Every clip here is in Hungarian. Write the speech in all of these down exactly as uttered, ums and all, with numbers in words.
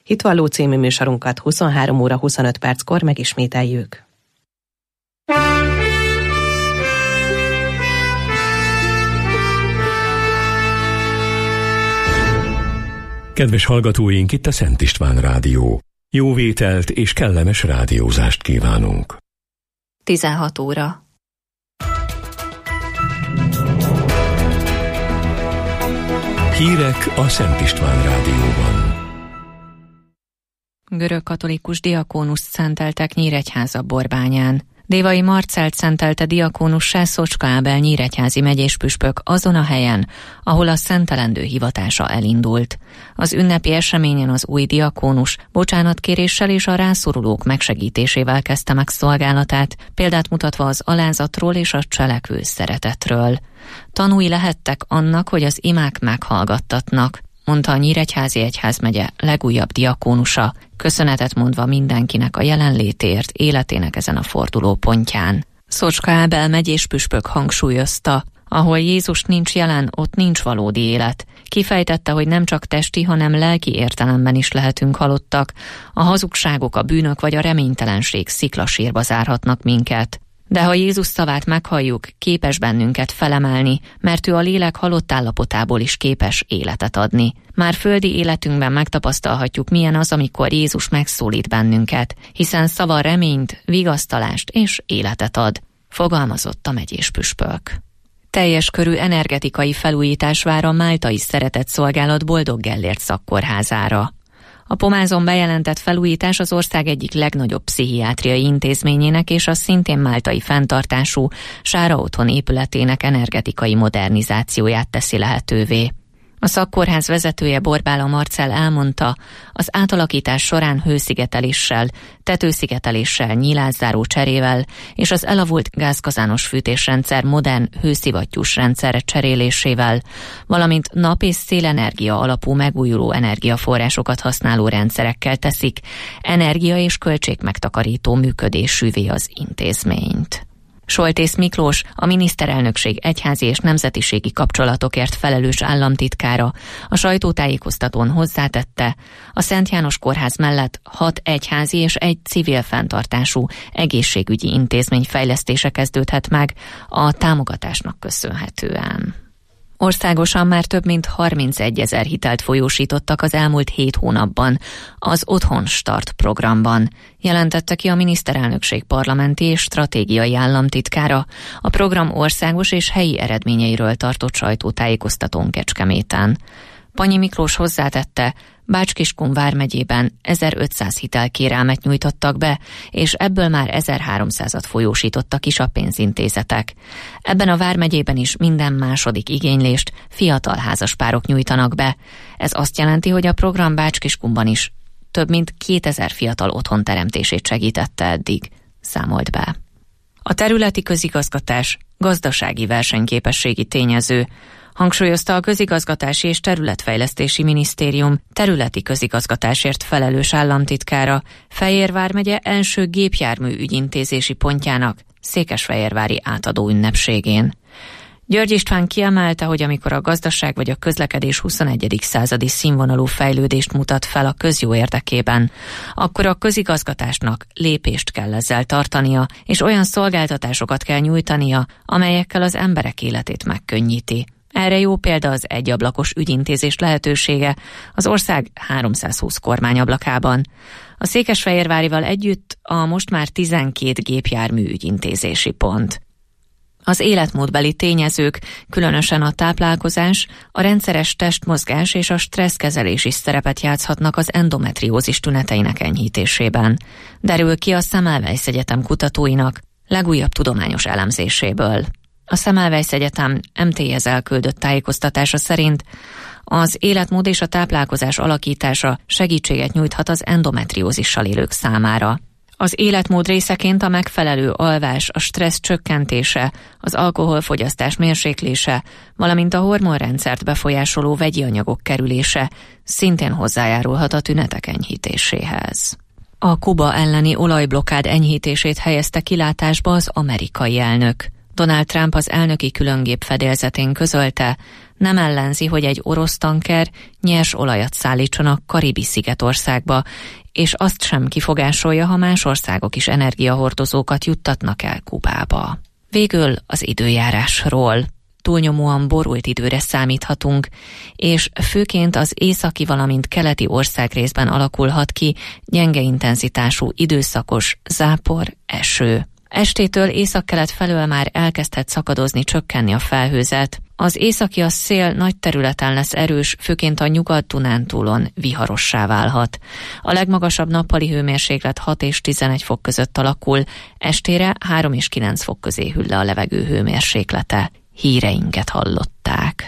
Hitvalló című műsorunkat huszonhárom óra huszonöt perckor megismételjük. Kedves hallgatóink, itt a Szent István Rádió. Jó vételt és kellemes rádiózást kívánunk. tizenhat óra. Hírek a Szent István Rádióban. Görög katolikus diakónust szenteltek Nyíregyháza Borbányán. Dévai Marcelt szentelte diakónussá Szocska Ábel nyíregyházi megyéspüspök azon a helyen, ahol a szentelendő hivatása elindult. Az ünnepi eseményen az új diakónus bocsánatkéréssel és a rászorulók megsegítésével kezdte meg szolgálatát, példát mutatva az alázatról és a cselekvő szeretetről. Tanúi lehettek annak, hogy az imák meghallgattatnak, mondta a Nyíregyházi Egyházmegye legújabb diakónusa, köszönetet mondva mindenkinek a jelenlétért életének ezen a fordulópontján. Szocska Ábel megyéspüspök hangsúlyozta, ahol Jézus nincs jelen, ott nincs valódi élet. Kifejtette, hogy nem csak testi, hanem lelki értelemben is lehetünk halottak. A hazugságok, a bűnök vagy a reménytelenség sziklasírba zárhatnak minket. De ha Jézus szavát meghalljuk, képes bennünket felemelni, mert ő a lélek halott állapotából is képes életet adni. Már földi életünkben megtapasztalhatjuk, milyen az, amikor Jézus megszólít bennünket, hiszen szava reményt, vigasztalást és életet ad, fogalmazott a megyéspüspök. Teljes körű energetikai felújítás vár a Máltai Szeretetszolgálat Boldog Gellért szakkórházára. A Pomázon bejelentett felújítás az ország egyik legnagyobb pszichiátriai intézményének és a szintén máltai fenntartású Sára Otthon épületének energetikai modernizációját teszi lehetővé. A szakkórház vezetője Borbála Marcell elmondta, az átalakítás során hőszigeteléssel, tetőszigeteléssel, nyílászáró cserével és az elavult gázkazános fűtésrendszer modern hőszivattyús rendszerre cserélésével, valamint nap- és szélenergia alapú megújuló energiaforrásokat használó rendszerekkel teszik energia- és költségmegtakarító működésűvé az intézményt. Soltész Miklós, a miniszterelnökség egyházi és nemzetiségi kapcsolatokért felelős államtitkára a sajtótájékoztatón hozzátette, a Szent János Kórház mellett hat egyházi és egy civil fenntartású egészségügyi intézmény fejlesztése kezdődhet meg a támogatásnak köszönhetően. Országosan már több mint harmincegyezer hitelt folyósítottak az elmúlt hét hónapban az Otthon Start programban, jelentette ki a miniszterelnökség parlamenti és stratégiai államtitkára a program országos és helyi eredményeiről tartott sajtótájékoztatón Kecskeméten. Panyi Miklós hozzátette, Bács-Kiskun vármegyében ezerötszáz hitelkérelmet nyújtottak be, és ebből már ezerháromszázat folyósítottak is a pénzintézetek. Ebben a vármegyében is minden második igénylést fiatal házaspárok nyújtanak be. Ez azt jelenti, hogy a program Bács-Kiskunban is több mint kétezer fiatal otthon teremtését segítette eddig, számolt be. A területi közigazgatás gazdasági versenyképességi tényező, hangsúlyozta a Közigazgatási és Területfejlesztési Minisztérium területi közigazgatásért felelős államtitkára Fejér vármegye első gépjármű ügyintézési pontjának székesfehérvári átadó ünnepségén. György István kiemelte, hogy amikor a gazdaság vagy a közlekedés huszonegyedik századi színvonalú fejlődést mutat fel a közjó érdekében, akkor a közigazgatásnak lépést kell ezzel tartania, és olyan szolgáltatásokat kell nyújtania, amelyekkel az emberek életét megkönnyíti. Erre jó példa az egyablakos ügyintézés lehetősége az ország háromszázhúsz kormányablakában. A székesfehérvárival együtt a most már tizenkét gépjármű ügyintézési pont. Az életmódbeli tényezők, különösen a táplálkozás, a rendszeres testmozgás és a stresszkezelés is szerepet játszhatnak az endometriózis tüneteinek enyhítésében, derül ki a Semmelweis Egyetem kutatóinak legújabb tudományos elemzéséből. A Semmelweis Egyetem em té es elküldött tájékoztatása szerint az életmód és a táplálkozás alakítása segítséget nyújthat az endometriózissal élők számára. Az életmód részeként a megfelelő alvás, a stressz csökkentése, az alkoholfogyasztás mérséklése, valamint a hormonrendszert befolyásoló vegyi anyagok kerülése szintén hozzájárulhat a tünetek enyhítéséhez. A Kuba elleni olajblokkád enyhítését helyezte kilátásba az amerikai elnök. Donald Trump az elnöki különgép fedélzetén közölte, Nem ellenzi, hogy egy orosz tanker nyers olajat szállítsanak Karibi-szigetországba, és azt sem kifogásolja, ha más országok is energiahordozókat juttatnak el Kubába. Végül az időjárásról. Túlnyomóan borult időre számíthatunk, és főként az északi, valamint keleti országrészben alakulhat ki gyenge intenzitású időszakos zápor, eső. Estétől északkelet felől már elkezdhet szakadozni, csökkenni a felhőzet. Az északi a szél nagy területen lesz erős, főként a Nyugat-Dunántúlon viharossá válhat. A legmagasabb nappali hőmérséklet hat és tizenegy fok között alakul, estére három és kilenc fok közé hűl le a levegő hőmérséklete. Híreinket hallották.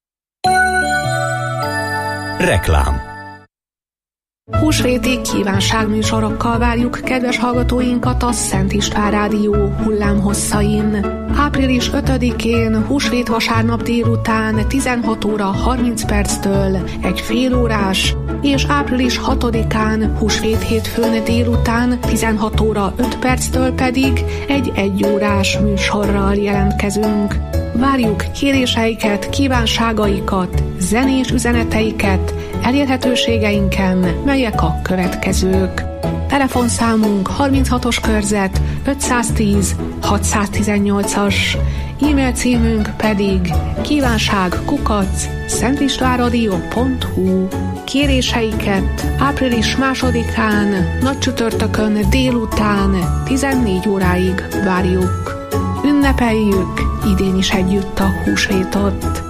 Reklám. Húsvéti kívánságműsorokkal várjuk kedves hallgatóinkat a Szent István Rádió hullámhosszain. április ötödikén, húsvét vasárnap délután tizenhat óra harminc perctől egy félórás, és április hatodikán, húsvét hétfőn délután tizenhat óra öt perctől pedig egy egyórás műsorral jelentkezünk. Várjuk kéréseiket, kívánságaikat, zenés üzeneteiket elérhetőségeinken, melyek a következők. Telefonszámunk harminchatos körzet ötszáztíz hatszáztizennyolcas, e-mail címünk pedig kívánság kukac szentistvánradio pont hu. Kéréseiket április másodikán, nagy csütörtökön délután tizennégy óráig várjuk. Ünnepeljük idén is együtt a húsvétot.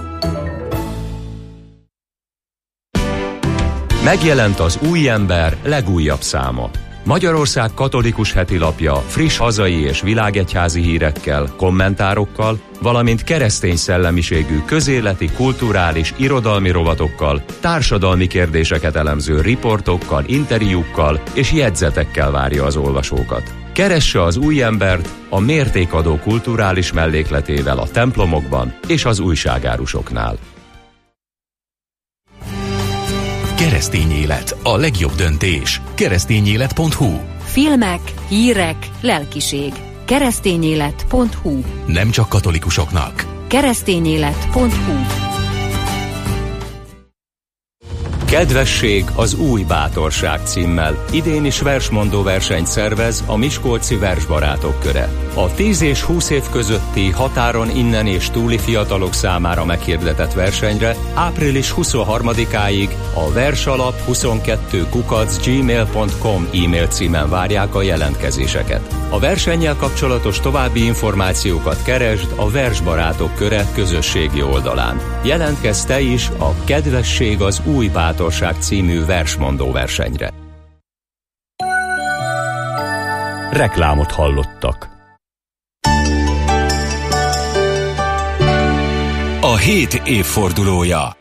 Megjelent az Új Ember legújabb száma. Magyarország katolikus hetilapja friss hazai és világegyházi hírekkel, kommentárokkal, valamint keresztény szellemiségű közéleti, kulturális, irodalmi rovatokkal, társadalmi kérdéseket elemző riportokkal, interjúkkal és jegyzetekkel várja az olvasókat. Keresse az Új Embert a mértékadó kulturális mellékletével a templomokban és az újságárusoknál. Keresztény élet, a legjobb döntés. keresztényélet pont hu. Filmek, hírek, lelkiség. keresztényélet pont hu. Nem csak katolikusoknak. keresztényélet pont hu. Kedvesség az új bátorság címmel idén is versmondó versenyt szervez a Miskolci Versbarátok Köre. A tíz és húsz év közötti határon innen és túli fiatalok számára meghirdetett versenyre április huszonharmadikáig a versalap huszonkettő kukac gmail pont com e-mail címen várják a jelentkezéseket. A versennyel kapcsolatos további információkat keresd a Versbarátok Köre közösségi oldalán. Jelentkezz te is a Kedvesség az új bátorság című versmondó versenyre. Reklámot hallottak. A hét évfordulója.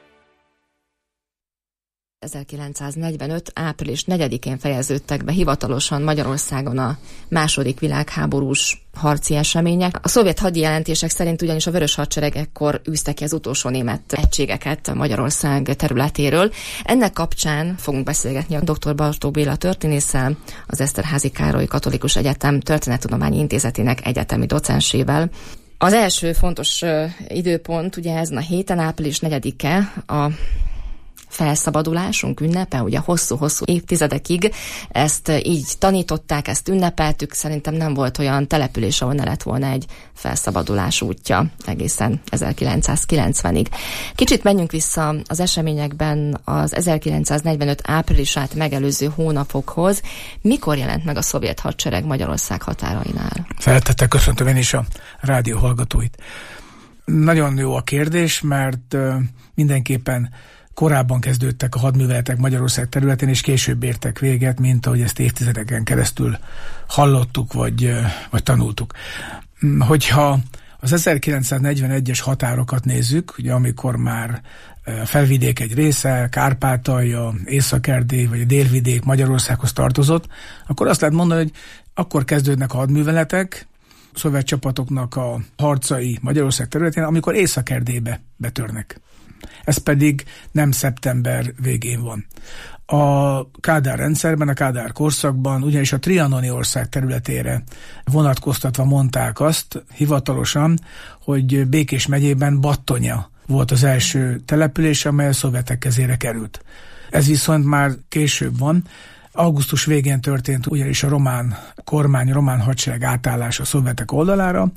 ezerkilencszáznegyvenöt. április negyedikén fejeződtek be hivatalosan Magyarországon a második világháborús harci események. A szovjet hadjelentések szerint ugyanis a Vörös Hadsereg ekkor űzte ki az utolsó német egységeket Magyarország területéről. Ennek kapcsán fogunk beszélgetni a dr. Bartók Béla történésszel, az Eszterházy Károly Katolikus Egyetem Történettudományi Intézetének egyetemi docensével. Az első fontos uh, időpont ugye ezen a héten, április negyedike, a felszabadulásunk ünnepe, ugye hosszú-hosszú évtizedekig ezt így tanították, ezt ünnepeltük, szerintem nem volt olyan település, ahol ne lett volna egy felszabadulás útja egészen ezerkilencszázkilencvenig. Kicsit menjünk vissza az eseményekben az ezerkilencszáznegyvenöt áprilisát megelőző hónapokhoz. Mikor jelent meg a szovjet hadsereg Magyarország határainál? Szeretettel köszöntöm én is a rádió hallgatóit. Nagyon jó a kérdés, mert uh, mindenképpen korábban kezdődtek a hadműveletek Magyarország területén, és később értek véget, mint ahogy ezt évtizedeken keresztül hallottuk, vagy, vagy tanultuk. Hogyha az ezerkilencszáznegyvenegyes határokat nézzük, ugye amikor már a felvidék egy része, Kárpátalja, Észak-Erdély vagy a délvidék Magyarországhoz tartozott, akkor azt lehet mondani, hogy akkor kezdődnek a hadműveletek, a szovjet csapatoknak a harcai Magyarország területén, amikor Észak-Erdélybe betörnek. Ez pedig nem szeptember végén van. A Kádár rendszerben, a Kádár korszakban, ugyanis a trianoni ország területére vonatkoztatva mondták azt hivatalosan, hogy Békés megyében Battonya volt az első település, amely a szovjetek kezére került. Ez viszont már később van. Augusztus végén történt ugyanis a román kormány, a román hadsereg átállás a szovjetek oldalára,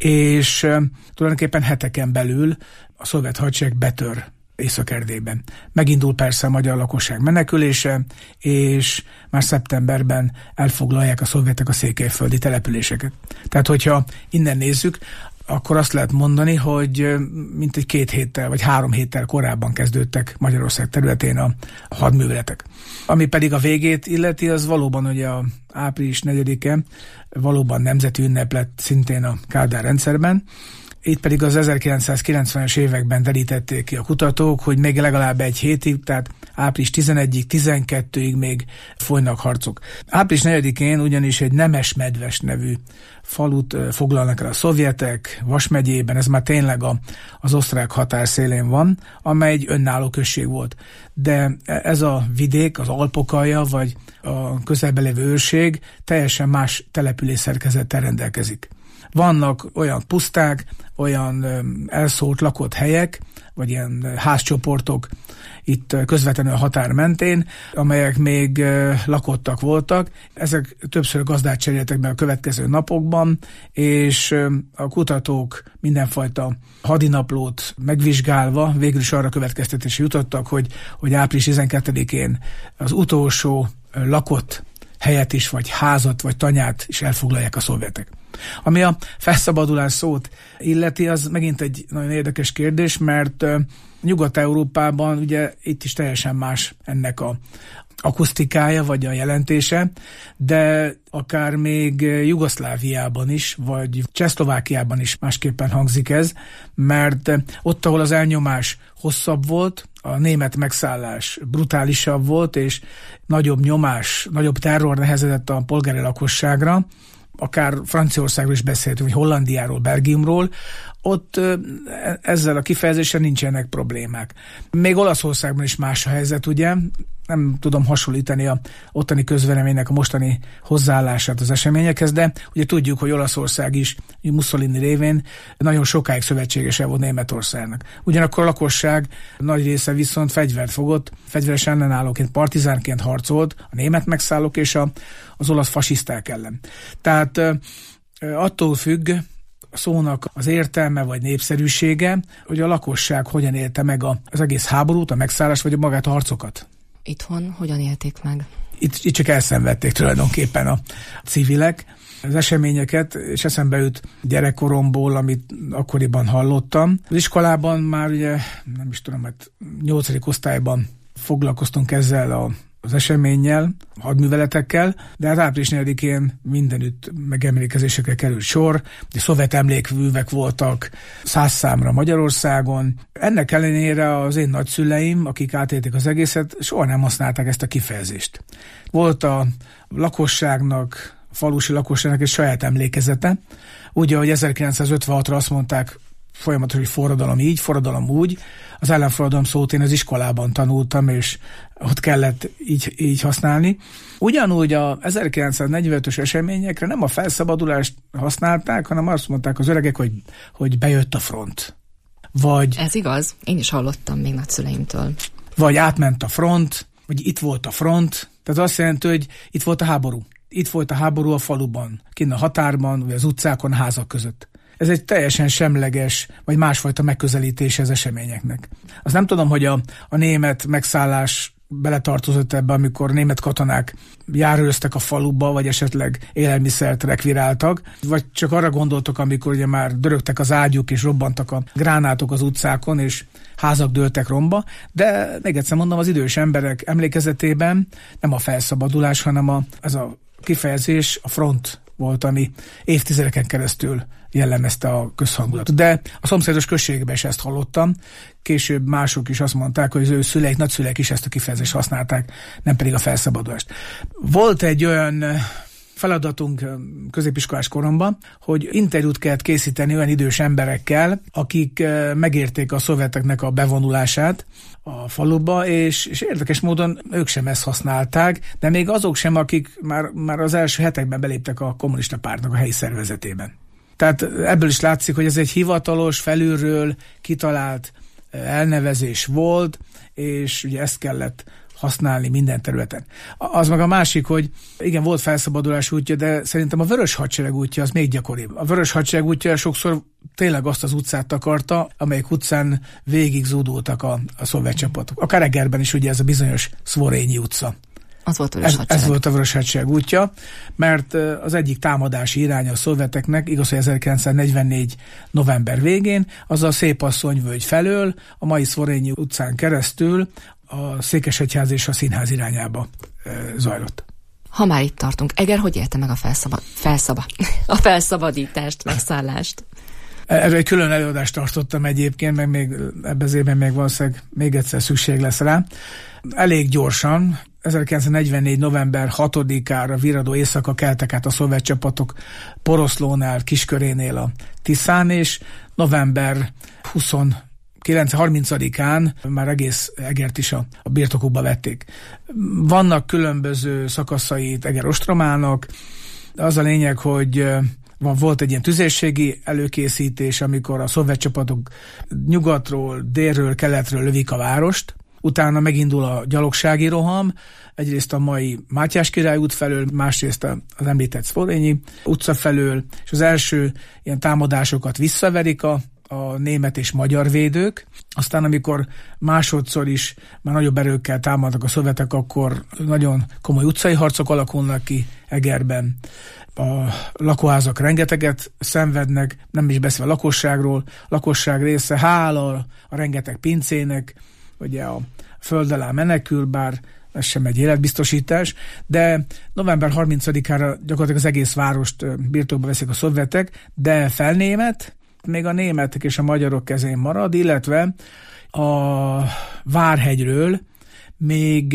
és tulajdonképpen heteken belül a szovjet hadsereg betör Észak-Erdélyben. Megindul persze a magyar lakosság menekülése, és már szeptemberben elfoglalják a szovjetek a székelyföldi településeket. Tehát, hogyha innen nézzük, akkor azt lehet mondani, hogy mintegy két héttel vagy három héttel korábban kezdődtek Magyarország területén a hadműveletek. Ami pedig a végét illeti, az valóban ugye a április negyedike valóban nemzeti ünnep lett szintén a Kádár rendszerben. Itt pedig az ezerkilencszázkilencvenes években derítették ki a kutatók, hogy még legalább egy hétig, tehát április tizenegyedikéig, tizenkettőig még folynak harcok. április negyedikén ugyanis egy Nemesmedves nevű falut foglalnak el a szovjetek, Vas megyében, ez már tényleg a, az osztrák határ szélén van, amely egy önálló község volt. De ez a vidék, az Alpokalja, vagy a közelben lévő őrség teljesen más település szerkezettel rendelkezik. Vannak olyan puszták, olyan elszórt lakott helyek, vagy ilyen házcsoportok itt közvetlenül a határ mentén, amelyek még lakottak voltak. Ezek többször gazdát cseréltek be a következő napokban, és a kutatók mindenfajta hadinaplót megvizsgálva végül is arra következtetésre jutottak, hogy, hogy április tizenkettedikén az utolsó lakott helyet is, vagy házat, vagy tanyát is elfoglalják a szovjetek. Ami a felszabadulás szót illeti, az megint egy nagyon érdekes kérdés, mert Nyugat-Európában ugye itt is teljesen más ennek a akusztikája, vagy a jelentése, de akár még Jugoszláviában is, vagy Csehszlovákiában is másképpen hangzik ez, mert ott, ahol az elnyomás hosszabb volt, a német megszállás brutálisabb volt, és nagyobb nyomás, nagyobb terror nehezedett a polgári lakosságra, akár Franciaországról is beszéltünk, vagy Hollandiáról, Belgiumról, ott ezzel a kifejezéssel nincsenek problémák. Még Olaszországban is más a helyzet, ugye? Nem tudom hasonlítani a ottani közvéleménynek a mostani hozzáállását az eseményekhez, de ugye tudjuk, hogy Olaszország is Mussolini révén nagyon sokáig szövetségese volt Németországnak. Ugyanakkor a lakosság nagy része viszont fegyvert fogott, fegyveres ellenállóként, partizánként harcolt a német megszállók és a, az olasz fasiszták ellen. Tehát attól függ a szónak az értelme vagy népszerűsége, hogy a lakosság hogyan élte meg az egész háborút, a megszállást vagy a magát a harcokat. Itthon hogyan élték meg? Itt, itt csak elszenvedték tulajdonképpen a civilek az eseményeket, és eszembe jut gyerekkoromból, amit akkoriban hallottam. Az iskolában már ugye, nem is tudom, hát nyolcadik osztályban foglalkoztunk ezzel a az eseménnyel, hadműveletekkel, de hát április negyedikén mindenütt megemlékezésekre került sor, de szovjet emlékművek voltak száz számra Magyarországon. Ennek ellenére az én nagyszüleim, akik átélték az egészet, soha nem használták ezt a kifejezést. Volt a lakosságnak, a falusi lakosságnak egy saját emlékezete, ugye, hogy ezerkilencszázötvenhatra azt mondták, folyamatosan, hogy forradalom így, forradalom úgy. Az ellenforradalom szót én az iskolában tanultam, és ott kellett így, így használni. Ugyanúgy a ezerkilencszáznegyvenötös eseményekre nem a felszabadulást használták, hanem azt mondták az öregek, hogy, hogy bejött a front. Vagy, ez igaz, én is hallottam még nagyszüleimtől. Vagy átment a front, vagy itt volt a front. Tehát azt jelenti, hogy itt volt a háború. Itt volt a háború a faluban, kint a határban, vagy az utcákon, a házak között. Ez egy teljesen semleges, vagy másfajta megközelítése az eseményeknek. Azt nem tudom, hogy a, a német megszállás beletartozott ebbe, amikor német katonák járőröztek a faluba, vagy esetleg élelmiszert rekviráltak, vagy csak arra gondoltok, amikor ugye már dörögtek az ágyuk, és robbantak a gránátok az utcákon, és házak dőltek romba, de még egyszer mondom, az idős emberek emlékezetében nem a felszabadulás, hanem a, ez a kifejezés, a front volt, ami évtizedeken keresztül jellemezte a közhangulatot. De a szomszédos községben is ezt hallottam. Később mások is azt mondták, hogy az ő szüleik, nagyszüleik is ezt a kifejezést használták, nem pedig a felszabadulást. Volt egy olyan feladatunk középiskolás koromban, hogy interjút kellett készíteni olyan idős emberekkel, akik megérték a szovjeteknek a bevonulását a faluba, és, és érdekes módon ők sem ezt használták, de még azok sem, akik már, már az első hetekben beléptek a kommunista pártnak a helyi szervezetében. Tehát ebből is látszik, hogy ez egy hivatalos, felülről kitalált elnevezés volt, és ugye ezt kellett használni minden területen. Az meg a másik, hogy igen, volt felszabadulás útja, de szerintem a Vörös Hadsereg útja az még gyakoribb. A Vörös Hadsereg útja sokszor tényleg azt az utcát takarta, amelyik utcán végig zúdultak a, a szovjet csapatok. Akár Egerben is ugye ez a bizonyos Szvorényi utca. Az volt a Vörös Hadsereg. Ez, ez volt a Vörös Hadsereg útja, mert az egyik támadási iránya a szovjeteknek, igaz, hogy ezerkilencszáznegyvennégy november végén, az a Szépasszonyvölgy felől, a mai Szvorényi utcán keresztül a Székesegyház és a színház irányába e, zajlott. Ha már itt tartunk, Eger hogy élte meg a felszaba, felszaba, a felszabadítást, megszállást? Erről egy külön előadást tartottam egyébként, meg még ebben az évben még valószínűleg még egyszer szükség lesz rá. Elég gyorsan, ezerkilencszáznegyvennégy november hatodikára virradó éjszaka keltek át a szovjet csapatok Poroszlónál, Kiskörénél a Tiszán, és november huszonkilencedikén, harmincadikán már egész Egert is a, a birtokukba vették. Vannak különböző szakaszai Eger ostromának, az a lényeg, hogy van, volt egy ilyen tüzérségi előkészítés, amikor a szovjet csapatok nyugatról, délről, keletről lövik a várost, utána megindul a gyalogsági roham, egyrészt a mai Mátyás király út felől, másrészt az említett Szvorényi utca felől, és az első ilyen támadásokat visszaverik a, a német és magyar védők. Aztán amikor másodszor is már nagyobb erőkkel támadnak a szovjetek, akkor nagyon komoly utcai harcok alakulnak ki Egerben. A lakóházak rengeteget szenvednek, nem is beszél a lakosságról. A lakosság része hála a rengeteg pincének, ugye a föld alá menekül, bár ez sem egy életbiztosítás, de november harmincadikára gyakorlatilag az egész várost birtokba veszik a szovjetek, de felnémet, még a németek és a magyarok kezén marad, illetve a Várhegyről még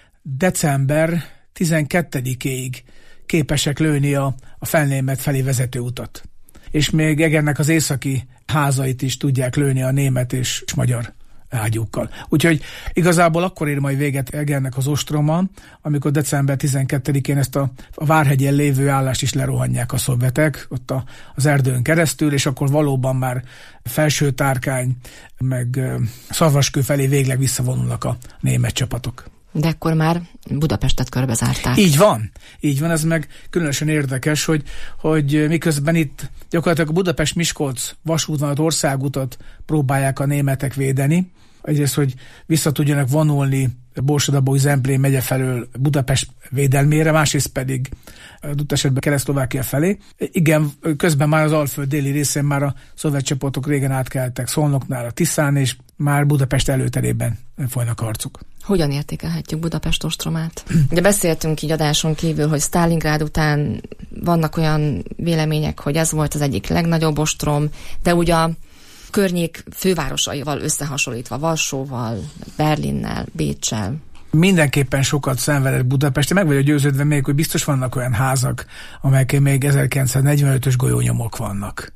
december tizenkettedikéig képesek lőni a, a felnémet felé vezető utat. És még Egernek az északi házait is tudják lőni a német és magyar ágyúkkal. Úgyhogy igazából akkor ér majd véget Egernek az ostroma, amikor december tizenkettedikén ezt a, a Várhegyen lévő állást is lerohanják a szovjetek, ott a, az erdőn keresztül, és akkor valóban már Felsőtárkány, meg Szarvaskő felé végleg visszavonulnak a német csapatok. De akkor már Budapestet körbezárták. Így van, így van, ez meg különösen érdekes, hogy, hogy miközben itt gyakorlatilag a Budapest-Miskolc vasútvonalat, országutat próbálják a németek védeni. Egyrészt, hogy vissza tudjanak vonulni Borsod-Abaúj Zemplén megye felől Budapest védelmére, másrészt pedig adott esetben Kelet-Szlovákia felé. Igen, közben már az Alföld déli részén már a szovjet csapatok régen átkeltek Szolnoknál a Tiszán, és már Budapest előterében folynak harcok. Hogyan értékelhetjük Budapest ostromát? Ugye beszéltünk így adáson kívül, hogy Sztálingrád után vannak olyan vélemények, hogy ez volt az egyik legnagyobb ostrom, de ugye a környék fővárosaival összehasonlítva, Varsóval, Berlinnel, Béccsel. Mindenképpen sokat szenvedett Budapest. Meg vagyok győződve még, hogy biztos vannak olyan házak, amelyeken még ezerkilencszáznegyvenötös golyónyomok vannak.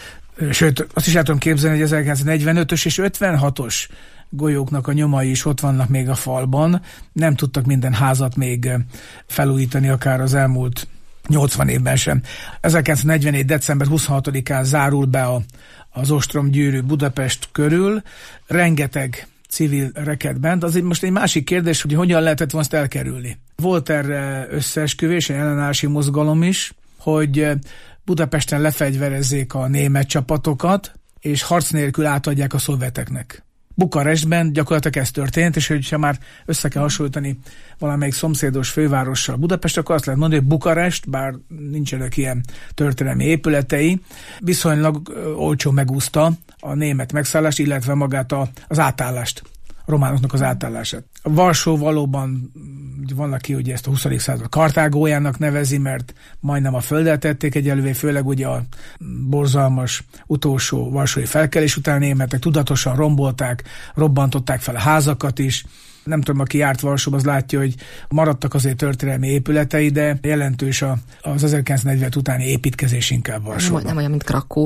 Sőt, azt is el tudom képzelni, hogy ezerkilencszáznegyvenötös és ötvenhatos golyóknak a nyomai is ott vannak még a falban. Nem tudtak minden házat még felújítani, akár az elmúlt nyolcvan évben sem. ezerkilencszáznegyvenegy december huszonhatodikán zárul be a, az ostromgyűrű Budapest körül. Rengeteg civil rekedben. Azért most egy másik kérdés, hogy hogyan lehetett volna ezt elkerülni. Volt erre összeesküvés, egy ellenállási mozgalom is, hogy Budapesten lefegyverezzék a német csapatokat, és harc nélkül átadják a szovjeteknek. Bukarestben gyakorlatilag ez történt, és hogyha már össze kell hasonlítani valamelyik szomszédos fővárossal Budapest, akkor azt lehet mondani, hogy Bukarest, bár nincsenek ilyen történelmi épületei, viszonylag olcsó megúszta a német megszállást, illetve magát a, az átállást, a románoknak az átállását. A Varsó valóban van, aki ugye ezt a huszadik század Kartágójának nevezi, mert majdnem a földet tették egyelővé, főleg ugye a borzalmas utolsó varsói felkelés után németek tudatosan rombolták, robbantották fel a házakat is. Nem tudom, aki járt Varsóba, az látja, hogy maradtak azért történelmi épületei, de jelentős az ezerkilencszáznegyven utáni építkezés inkább Varsóban. Nem, nem olyan, mint Krakó.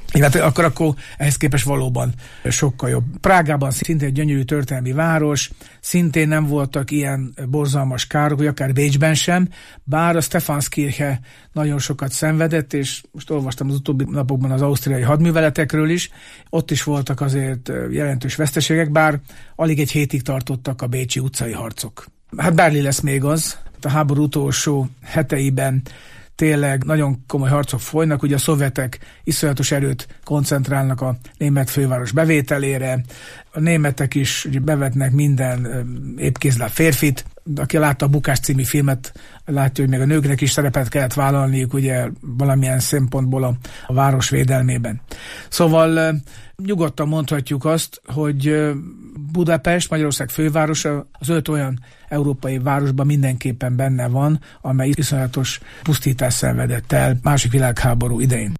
Hát akkor, akkor ehhez képest valóban sokkal jobb. Prágában szintén egy gyönyörű történelmi város, szintén nem voltak ilyen borzalmas károk, vagy akár Bécsben sem, bár a Stephanskirche nagyon sokat szenvedett, és most olvastam az utóbbi napokban az ausztriai hadműveletekről is, ott is voltak azért jelentős veszteségek, bár alig egy hétig tartottak a bécsi utcai harcok. Hát Berlin lesz még az, a háború utolsó heteiben tényleg nagyon komoly harcok folynak, ugye a szovjetek iszonyatos erőt koncentrálnak a német főváros bevételére, a németek is ugye bevetnek minden épkézláb férfit, aki látta a Bukás című filmet, látja, hogy még a nőknek is szerepet kellett vállalniuk ugye valamilyen szempontból a, a város védelmében. Szóval nyugodtan mondhatjuk azt, hogy Budapest, Magyarország fővárosa az öt olyan európai városban mindenképpen benne van, amely iszonyatos pusztítást szenvedett el második világháború idején.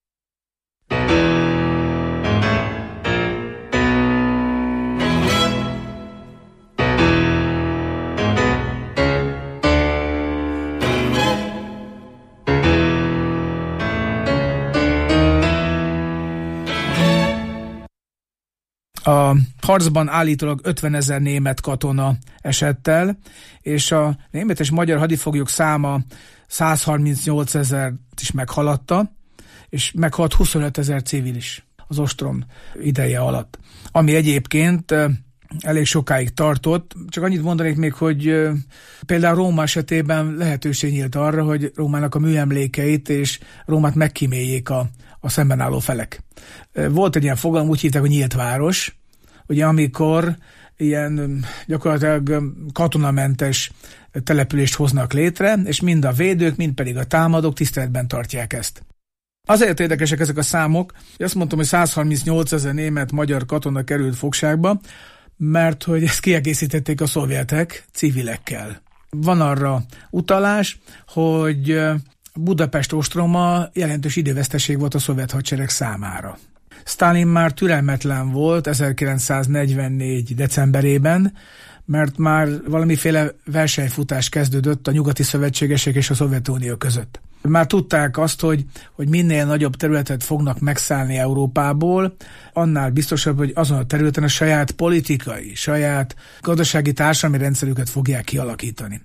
A harcban állítólag ötvenezer német katona esett el, és a német és magyar hadifoglyok száma százharmincnyolcezer is meghaladta, és meghalt huszonötezer civil is az ostrom ideje alatt. Ami egyébként elég sokáig tartott. Csak annyit mondanék még, hogy például Róma esetében lehetőség nyílt arra, hogy Rómának a műemlékeit és Rómát megkíméljék a, a szemben álló felek. Volt egy ilyen fogalom, úgy hívták, hogy nyílt város, ugye amikor ilyen gyakorlatilag katonamentes települést hoznak létre, és mind a védők, mind pedig a támadók tiszteletben tartják ezt. Azért érdekesek ezek a számok, hogy azt mondtam, hogy százharmincnyolcezer német-magyar katona került fogságba, mert hogy ezt kiegészítették a szovjetek civilekkel. Van arra utalás, hogy Budapest ostroma jelentős időveszteség volt a szovjet hadsereg számára. Sztálin már türelmetlen volt ezerkilencszáznegyvennégy decemberében, mert már valamiféle versenyfutás kezdődött a nyugati szövetségesek és a Szovjetunió között. Már tudták azt, hogy, hogy minél nagyobb területet fognak megszállni Európából, annál biztosabb, hogy azon a területen a saját politikai, saját gazdasági társadalmi rendszerüket fogják kialakítani.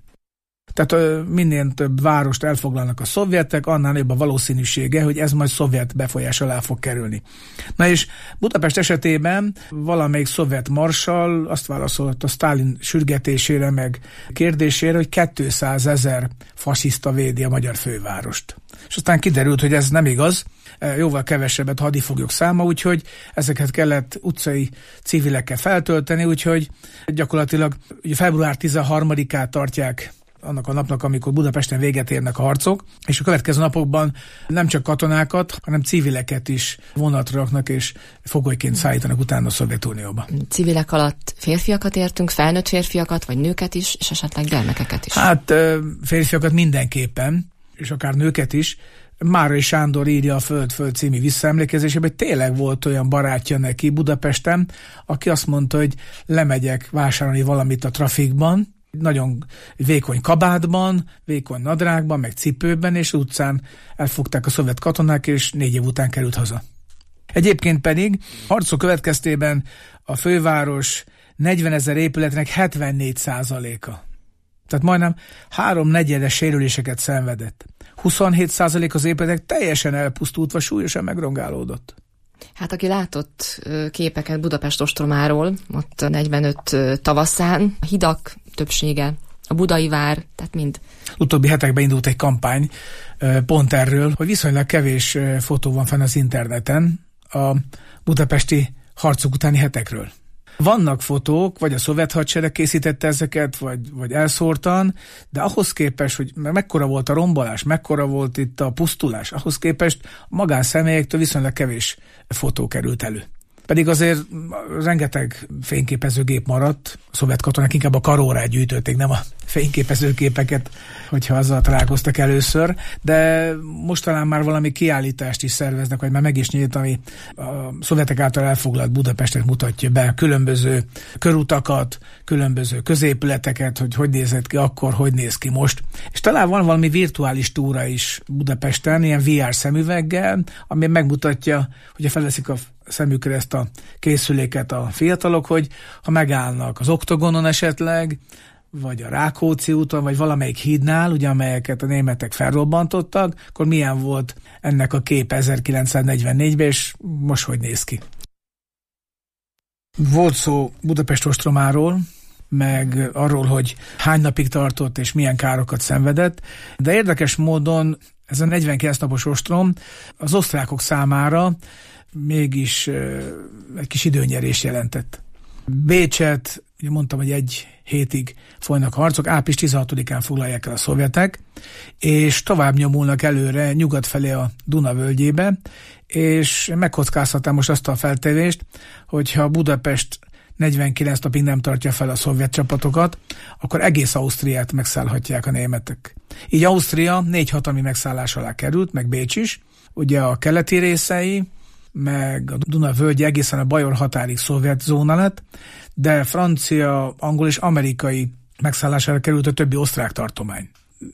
Tehát minél több várost elfoglalnak a szovjetek, annál nagyobb a valószínűsége, hogy ez majd szovjet befolyás alá fog kerülni. Na és Budapest esetében valamelyik szovjet marsall azt válaszolt a Sztálin sürgetésére meg kérdésére, hogy kétszázezer fasiszta védi a magyar fővárost. És aztán kiderült, hogy ez nem igaz, jóval kevesebbet hadifoglyok száma, úgyhogy ezeket kellett utcai civilekkel feltölteni, úgyhogy gyakorlatilag ugye február tizenharmadikát tartják annak a napnak, amikor Budapesten véget érnek a harcok, és a következő napokban nem csak katonákat, hanem civileket is vonatra raknak, és fogolyként szállítanak utána a Szovjetunióba. Civilek alatt férfiakat értünk, felnőtt férfiakat, vagy nőket is, és esetleg gyermekeket is? Hát férfiakat mindenképpen, és akár nőket is. Márai Sándor írja a Föld-Föld című visszaemlékezésében, hogy tényleg volt olyan barátja neki Budapesten, aki azt mondta, hogy lemegyek vásárolni valamit a trafikban, nagyon vékony kabátban, vékony nadrágban, meg cipőben, és utcán elfogták a szovjet katonák, és négy év után került haza. Egyébként pedig harcok következtében a főváros negyvenezer épületének hetvennégy százaléka, tehát majdnem háromnegyedes sérüléseket szenvedett. huszonhét százalék az épületek teljesen elpusztult, vagy súlyosan megrongálódott. Hát aki látott képeket Budapest ostromáról, ott negyvenöt tavaszán, a hidak többsége, a budai vár, tehát mind. Utóbbi hetekben indult egy kampány pont erről, hogy viszonylag kevés fotó van fenn az interneten a budapesti harcok utáni hetekről. Vannak fotók, vagy a szovjet hadsereg készítette ezeket, vagy, vagy elszórtan, de ahhoz képest, hogy mekkora volt a rombolás, mekkora volt itt a pusztulás, ahhoz képest a magánszemélyektől viszonylag kevés fotó került elő. Pedig azért rengeteg fényképezőgép maradt, a szovjet katonák inkább a karórát gyűjtötték, nem a fényképezőképeket, hogyha azzal találkoztak először, de most talán már valami kiállítást is szerveznek, vagy már meg is nyílt, ami a szovjetek által elfoglalt Budapestet mutatja be, különböző körutakat, különböző középületeket, hogy hogy nézett ki akkor, hogy néz ki most. És talán van valami virtuális túra is Budapesten, ilyen vé er szemüveggel, ami megmutatja, hogyha felveszik a szemükre ezt a készüléket a fiatalok, hogy ha megállnak az Oktogonon esetleg, vagy a Rákóczi úton, vagy valamelyik hídnál, ugye, amelyeket a németek felrobbantottak, akkor milyen volt ennek a kép ezerkilencszáznegyvennégyben, és most hogy néz ki. Volt szó Budapest ostromáról, meg arról, hogy hány napig tartott, és milyen károkat szenvedett, de érdekes módon ez a negyvenkilenc napos ostrom az osztrákok számára mégis egy kis időnyerés jelentett. Bécset, ugye mondtam, hogy egy hétig folynak harcok, április tizenhatodikán foglalják el a szovjetek, és tovább nyomulnak előre nyugat felé a Duna völgyébe, és megkockáztatám most azt a feltevést, hogyha Budapest negyvenkilenc napig nem tartja fel a szovjet csapatokat, akkor egész Ausztriát megszállhatják a németek. Így Ausztria négy hatalmi megszállás alá került, meg Bécs is, ugye a keleti részei, meg a Duna völgy egészen a Bajor határig szovjet zóna lett, de francia, angol és amerikai megszállására került a többi osztrák tartomány.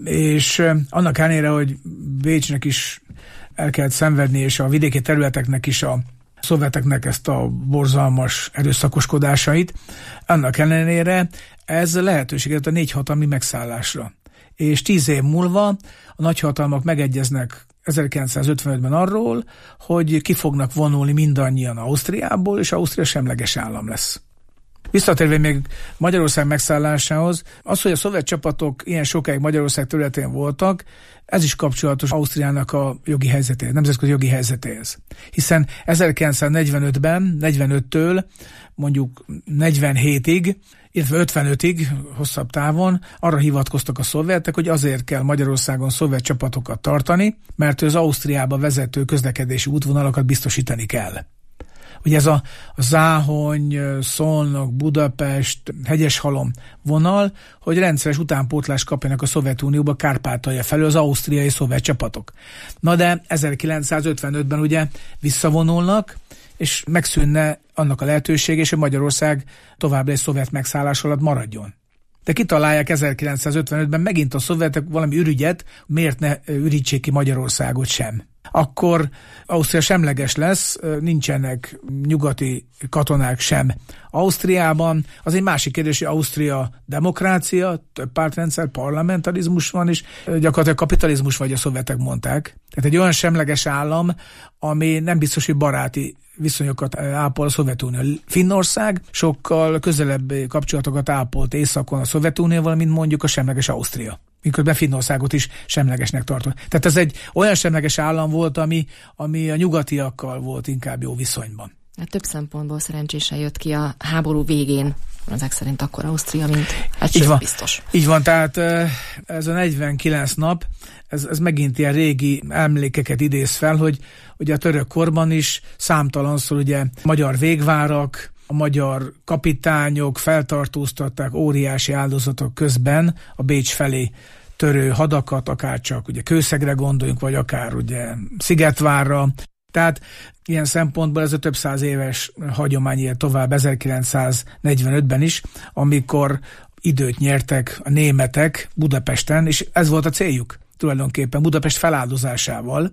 És annak ellenére, hogy Bécsnek is el kellett szenvedni, és a vidéki területeknek is a szovjeteknek ezt a borzalmas erőszakoskodásait, annak ellenére ez lehetőséget a négy hatalmi megszállásra. És tíz év múlva a nagyhatalmak megegyeznek ezerkilencszázötvenötben arról, hogy ki fognak vonulni mindannyian Ausztriából, és Ausztria semleges állam lesz. Visszatérve még Magyarország megszállásához, az, hogy a szovjet csapatok ilyen sokáig Magyarország területén voltak, ez is kapcsolatos Ausztriának a jogi helyzetéhez, nemzetközi jogi helyzetéhez. Hiszen ezerkilencszáznegyvenötben, negyvenöttől mondjuk negyvenhétig, illetve ötvenötig, hosszabb távon arra hivatkoztak a szovjetek, hogy azért kell Magyarországon szovjet csapatokat tartani, mert az Ausztriába vezető közlekedési útvonalakat biztosítani kell. Ugye ez a, a Záhony, Szolnok, Budapest, Hegyeshalom vonal, hogy rendszeres utánpótlást kapjanak a Szovjetunióba Kárpátalja felől az ausztriai szovjet csapatok. Na de ezerkilencszázötvenötben ugye visszavonulnak, és megszűnne annak a lehetőség, és hogy Magyarország továbbra egy szovjet megszállás alatt maradjon. De kitalálják ezerkilencszázötvenötben megint a szovjetek valami ürügyet, miért ne ürítsék ki Magyarországot sem. Akkor Ausztria semleges lesz, nincsenek nyugati katonák sem Ausztriában. Az egy másik kérdés, hogy Ausztria demokrácia, több pártrendszer, parlamentarizmus van, és gyakorlatilag kapitalizmus, vagy a szovjetek mondták. Tehát egy olyan semleges állam, ami nem biztos, hogy baráti viszonyokat ápol a Szovjetunió. Finnország sokkal közelebb kapcsolatokat ápolt északon a Szovjetunióval, mint mondjuk a semleges Ausztria. Miközben Finnországot is semlegesnek tartott. Tehát ez egy olyan semleges állam volt, ami, ami a nyugatiakkal volt inkább jó viszonyban. Hát több szempontból szerencsésen jött ki a háború végén, ezek szerint akkor Ausztria, mint hát így van, biztos. Így van, tehát ez a negyvenkilenc nap, ez, ez megint ilyen régi emlékeket idéz fel, hogy ugye a török korban is számtalanszor ugye magyar végvárak, a magyar kapitányok feltartóztatták óriási áldozatok közben a Bécs felé törő hadakat, akár csak ugye Kőszegre gondoljunk, vagy akár ugye Szigetvárra. Tehát ilyen szempontból ez a több száz éves hagyomány él tovább ezerkilencszáznegyvenötben is, amikor időt nyertek a németek Budapesten, és ez volt a céljuk tulajdonképpen Budapest feláldozásával,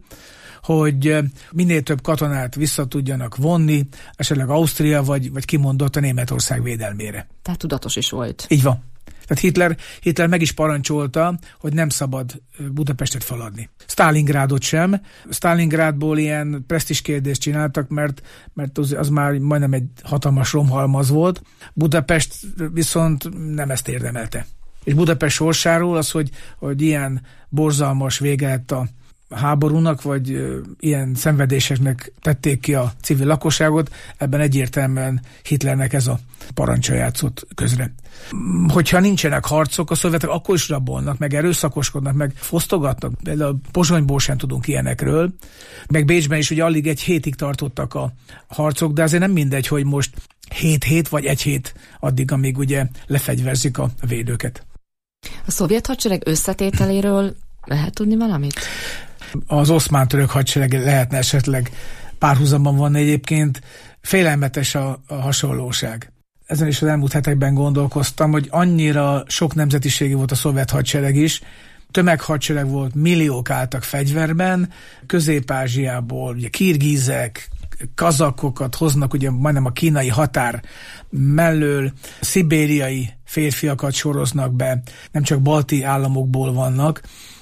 hogy minél több katonát vissza tudjanak vonni, esetleg Ausztria, vagy, vagy kimondott a Németország védelmére. Tehát tudatos is volt. Így van. Tehát Hitler, Hitler meg is parancsolta, hogy nem szabad Budapestet feladni. Stalingrádot sem. Stalingrádból ilyen presztízs kérdést csináltak, mert, mert az, az már majdnem egy hatalmas romhalmaz volt. Budapest viszont nem ezt érdemelte. És Budapest sorsáról az, hogy, hogy ilyen borzalmas vége lett a háborúnak, vagy ö, ilyen szenvedéseknek tették ki a civil lakosságot, ebben egyértelműen Hitlernek ez a parancsa játszott közre. Hogyha nincsenek harcok, a szovjetek akkor is rabolnak, meg erőszakoskodnak, meg fosztogatnak. Például Pozsonyból sem tudunk ilyenekről. Meg Bécsben is ugye alig egy hétig tartottak a harcok, de azért nem mindegy, hogy most hét hét vagy egy hét addig, amíg ugye lefegyverzik a védőket. A szovjet hadsereg összetételéről lehet tudni valamit? Az oszmán-török hadsereg lehetne esetleg párhuzamban van egyébként. Félelmetes a, a hasonlóság. Ezen is az elmúlt hetekben gondolkoztam, hogy annyira sok nemzetiségi volt a szovjet hadsereg is, tömeghadsereg volt, milliók álltak fegyverben, Közép-Ázsiából, ugye kirgízek, kazakokat hoznak, ugye majdnem a kínai határ mellől, szibériai férfiakat soroznak be, nem csak balti államokból vannak,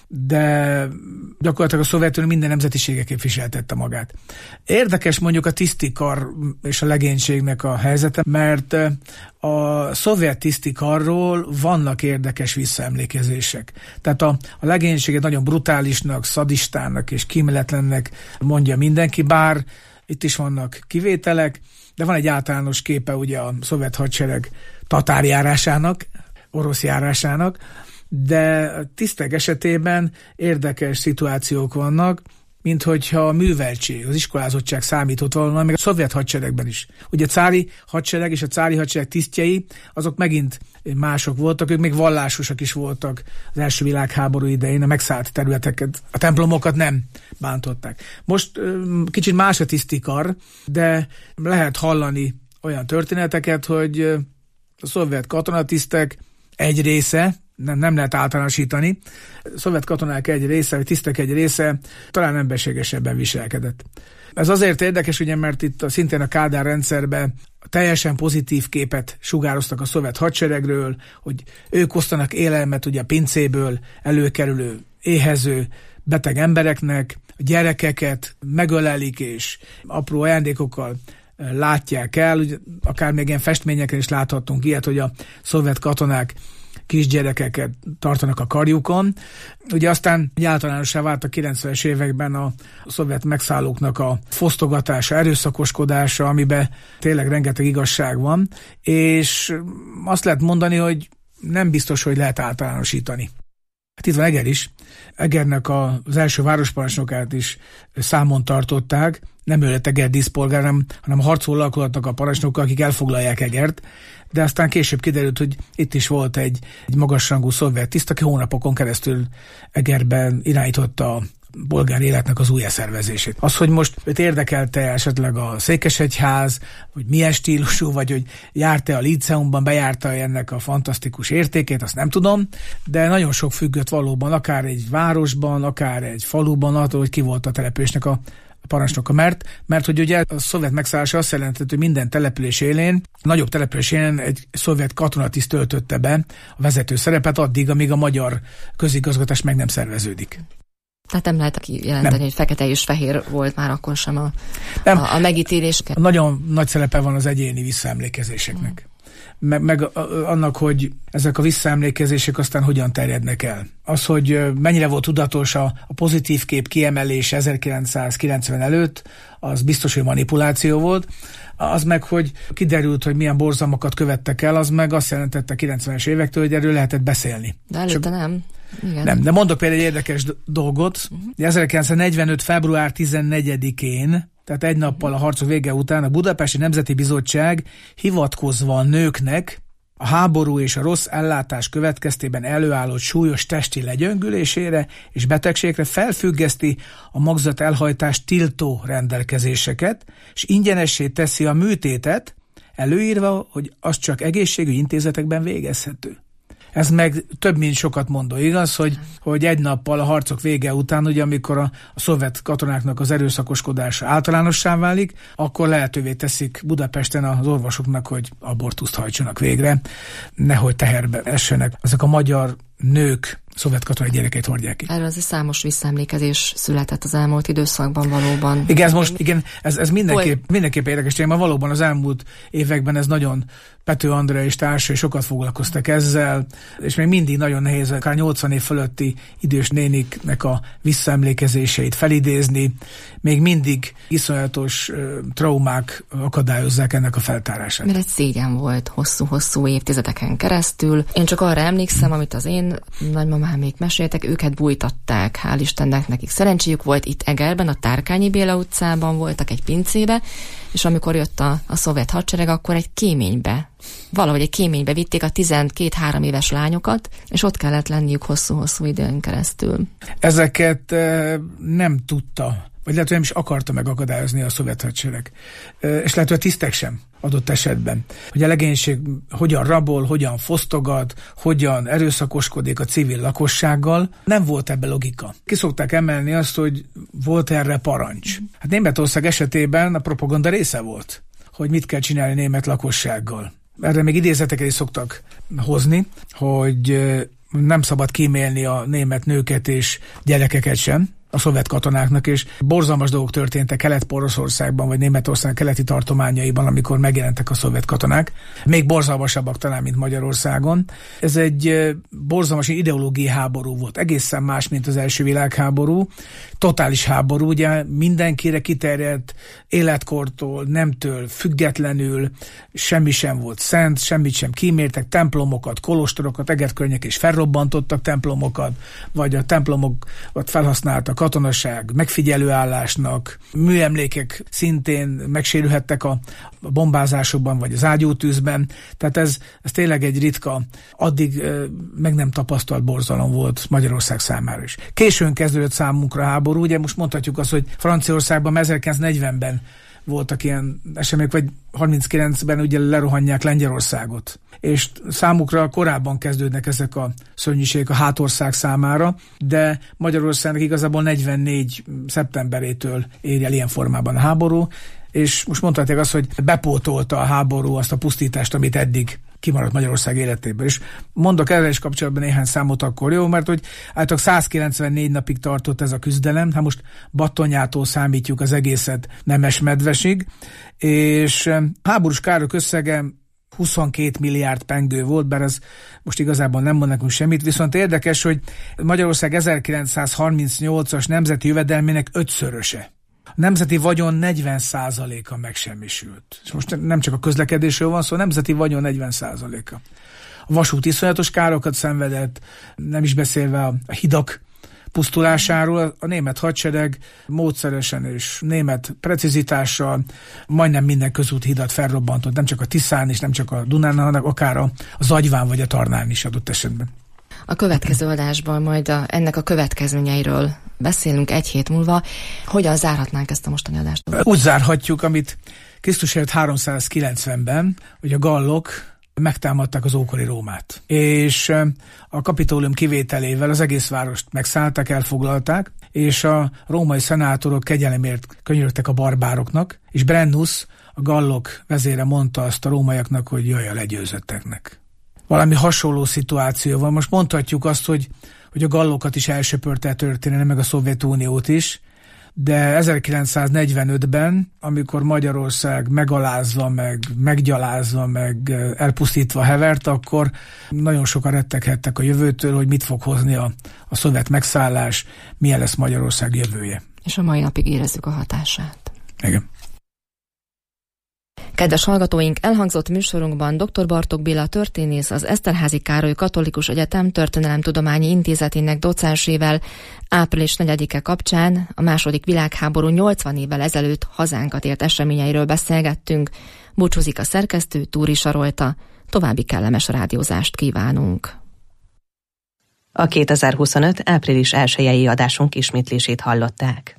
de gyakorlatilag a Szovjetunió minden nemzetisége képviseltette magát. Érdekes mondjuk a tisztikar és a legénységnek a helyzete, mert a szovjet tisztikarról vannak érdekes visszaemlékezések. Tehát a, a legénységet nagyon brutálisnak, szadistának és kíméletlennek mondja mindenki, bár itt is vannak kivételek, de van egy általános képe ugye a szovjet hadsereg tatárjárásának, orosz járásának, de tisztek esetében érdekes szituációk vannak, mint hogyha a műveltség, az iskolázottság számított volna, még a szovjet hadseregben is. Ugye a cári hadsereg és a cári hadsereg tisztjei, azok megint mások voltak, ők még vallásosak is voltak az első világháború idején, a megszállt területeket, a templomokat nem bántották. Most kicsit más a tisztikar, de lehet hallani olyan történeteket, hogy a szovjet katonatisztek egy része, nem, nem lehet általánosítani, a szovjet katonák egy része, vagy tisztek egy része talán emberségesebben viselkedett. Ez azért érdekes, ugye, mert itt a, szintén a Kádár rendszerben teljesen pozitív képet sugároztak a szovjet hadseregről, hogy ők osztanak élelmet ugye a pincéből előkerülő, éhező, beteg embereknek, a gyerekeket megölelik, és apró ajándékokkal látják el, ugye, akár még ilyen festményeken is láthattunk ilyet, hogy a szovjet katonák kisgyerekeket tartanak a karjukon. Ugye aztán általánossá vált a kilencvenes években a szovjet megszállóknak a fosztogatása, erőszakoskodása, amiben tényleg rengeteg igazság van, és azt lehet mondani, hogy nem biztos, hogy lehet általánosítani. Hát itt van Eger is. Egernek az első városparancsnokát is számon tartották, nem ő lett Eger díszpolgár, hanem a harcoló alakulatnak a parancsnokok, akik elfoglalják Egert, de aztán később kiderült, hogy itt is volt egy, egy magasrangú szovjet tiszt, aki hónapokon keresztül Egerben irányította a bolgár életnek az újjászervezését. Az, hogy most őt érdekelte esetleg a Székesegyház, hogy milyen stílusú, vagy hogy járt-e a líceumban, bejárta ennek a fantasztikus értékét, azt nem tudom, de nagyon sok függött valóban, akár egy városban, akár egy faluban, attól, hogy ki volt a településnek a parancsnoka, mert, mert hogy ugye a szovjet megszállása azt jelentett, hogy minden település élén, a nagyobb település élén egy szovjet katonatiszt töltötte be a vezető szerepet addig, amíg a magyar közigazgatás meg nem szerveződik. Tehát nem lehet kijelenteni, hogy fekete és fehér volt már akkor sem a, a, a megítélés. Nagyon nagy szerepe van az egyéni visszaemlékezéseknek. Hmm. Meg, meg annak, hogy ezek a visszaemlékezések aztán hogyan terjednek el. Az, hogy mennyire volt tudatos a, a pozitív kép kiemelése ezerkilencszázkilencven előtt, az biztos, hogy manipuláció volt. Az meg, hogy kiderült, hogy milyen borzalmakat követtek el, az meg azt jelentette kilencvenes évektől, hogy erről lehetett beszélni. De előtte nem. Igen. Nem, de mondok például egy érdekes dolgot. Uh-huh. ezerkilencszáznegyvenöt február tizennegyedikén, tehát egy nappal a harcok vége után a Budapesti Nemzeti Bizottság hivatkozva a nőknek a háború és a rossz ellátás következtében előállott súlyos testi legyöngülésére és betegségre felfüggeszti a magzat elhajtás tiltó rendelkezéseket, és ingyenessé teszi a műtétet, előírva, hogy az csak egészségügyi intézetekben végezhető. Ez meg több mint sokat mondó, igaz, hogy, hogy egy nappal a harcok vége után, ugye amikor a, a szovjet katonáknak az erőszakoskodása általánossá válik, akkor lehetővé teszik Budapesten az orvosoknak, hogy abortuszt hajtsanak végre, nehogy teherbe essenek ezek a magyar nők, szovjet katonai gyerekét hordják ki. Erről az számos visszaemlékezés született az elmúlt időszakban valóban. Igen, ez most, igen, ez, ez mindenképp, mindenképp érdekes téma. Valóban az elmúlt években ez nagyon Pető Andrea és társai sokat foglalkoztak ezzel, és még mindig nagyon nehéz akár nyolcvan év fölötti idős néniknek a visszaemlékezéseit felidézni. Még mindig iszonyatos uh, traumák akadályozzák ennek a feltárását. Mert egy szégyen volt hosszú-hosszú évtizedeken keresztül. Én csak arra emlékszem, amit az én nagymamám már még meséltek, őket bújtatták, hál' Istennek nekik szerencséjük volt, itt Egerben, a Tárkányi Béla utcában voltak egy pincébe, és amikor jött a, a szovjet hadsereg, akkor egy kéménybe, valahogy egy kéménybe vitték a tizenkét-három éves lányokat, és ott kellett lenniük hosszú-hosszú időn keresztül. Ezeket e, nem tudta, vagy lehet, hogy nem is akarta megakadályozni a szovjet hadsereg. E, és lehet, hogy a tisztek sem adott esetben. Hogy a legénység hogyan rabol, hogyan fosztogat, hogyan erőszakoskodik a civil lakossággal, nem volt ebbe logika. Ki szokták emelni azt, hogy volt erre parancs. Hát Németország esetében a propaganda része volt, hogy mit kell csinálni német lakossággal. Erre még idézeteket is szoktak hozni, hogy nem szabad kímélni a német nőket és gyerekeket sem, a szovjet katonáknak, és borzalmas dolgok történtek Kelet-Poroszországban, vagy Németország keleti tartományaiban, amikor megjelentek a szovjet katonák. Még borzalmasabbak talán, mint Magyarországon. Ez egy borzalmas ideológiai háború volt. Egészen más, mint az első világháború. Totális háború, ugye mindenkire kiterjedt, életkortól, nemtől függetlenül, semmi sem volt szent, semmit sem kíméltek, templomokat, kolostorokat, Eger környékén is felrobbantottak templomokat, vagy a templomokat felhasználtak katonaság megfigyelőállásnak, műemlékek szintén megsérülhettek a bombázásokban, vagy az ágyútűzben. Tehát ez, ez tényleg egy ritka, addig e, meg nem tapasztalt borzalom volt Magyarország számára is. Későn kezdődött számunkra a háború, ugye most mondhatjuk azt, hogy Franciaországban ezerkilencszáznegyvenben voltak ilyen események, vagy harminckilencben ugye lerohanják Lengyelországot. És számukra korábban kezdődnek ezek a szörnyűségek a hátország számára, de Magyarországnak igazából negyvennégy szeptemberétől ér el ilyen formában a háború, és most mondhatják azt, hogy bepótolta a háború azt a pusztítást, amit eddig kimaradt Magyarország életéből. És mondok erre is kapcsolatban néhány számot akkor, jó? Mert hogy általában százkilencvennégy napig tartott ez a küzdelem, hát most Battonyától számítjuk az egészet Nemes-Medvesig, és háborús károk összege huszonkét milliárd pengő volt, bár ez most igazából nem mond nekünk semmit, viszont érdekes, hogy Magyarország ezerkilencszázharmincnyolcas nemzeti jövedelmének ötszöröse. A nemzeti vagyon negyven százaléka megsemmisült. És most nem csak a közlekedésről van szó, a nemzeti vagyon negyven százaléka. A vasút iszonyatos károkat szenvedett, nem is beszélve a hidak pusztulásáról. A német hadsereg módszeresen és német precizitással majdnem minden közúti hidat felrobbantott, nem csak a Tiszán és nem csak a Dunán, hanem akár a Zagyván vagy a Tarnán is adott esetben. A következő adásban majd a, ennek a következményeiről beszélünk egy hét múlva. Hogyan zárhatnánk ezt a mostani adást? Úgy zárhatjuk, amit Krisztus előtt háromszázkilencvenben, hogy a gallok megtámadták az ókori Rómát. És a Kapitólium kivételével az egész várost megszállták, elfoglalták, és a római szenátorok kegyelemért könyörögtek a barbároknak, és Brennus, a gallok vezére mondta azt a rómaiaknak, hogy jöjj a legyőzötteknek. Valami hasonló szituáció van. Most mondhatjuk azt, hogy, hogy a gallokat is elsöpörte a történelem, meg a Szovjetuniót is, de ezerkilencszáznegyvenötben, amikor Magyarország megalázva, meg meggyalázva, meg elpusztítva hevert, akkor nagyon sokan retteghettek a jövőtől, hogy mit fog hozni a, a szovjet megszállás, milyen lesz Magyarország jövője. És a mai napig érezzük a hatását. Igen. Kedves hallgatóink, elhangzott műsorunkban dr. Bartók Béla történész, az Eszterházy Károly Katolikus Egyetem Történelemtudományi Intézetének docensével április negyedike kapcsán a második világháború nyolcvan évvel ezelőtt hazánkat ért eseményeiről beszélgettünk. Búcsúzik a szerkesztő, Túri Sarolta. További kellemes rádiózást kívánunk. A kétezer-huszonöt április elsejei adásunk ismétlését hallották.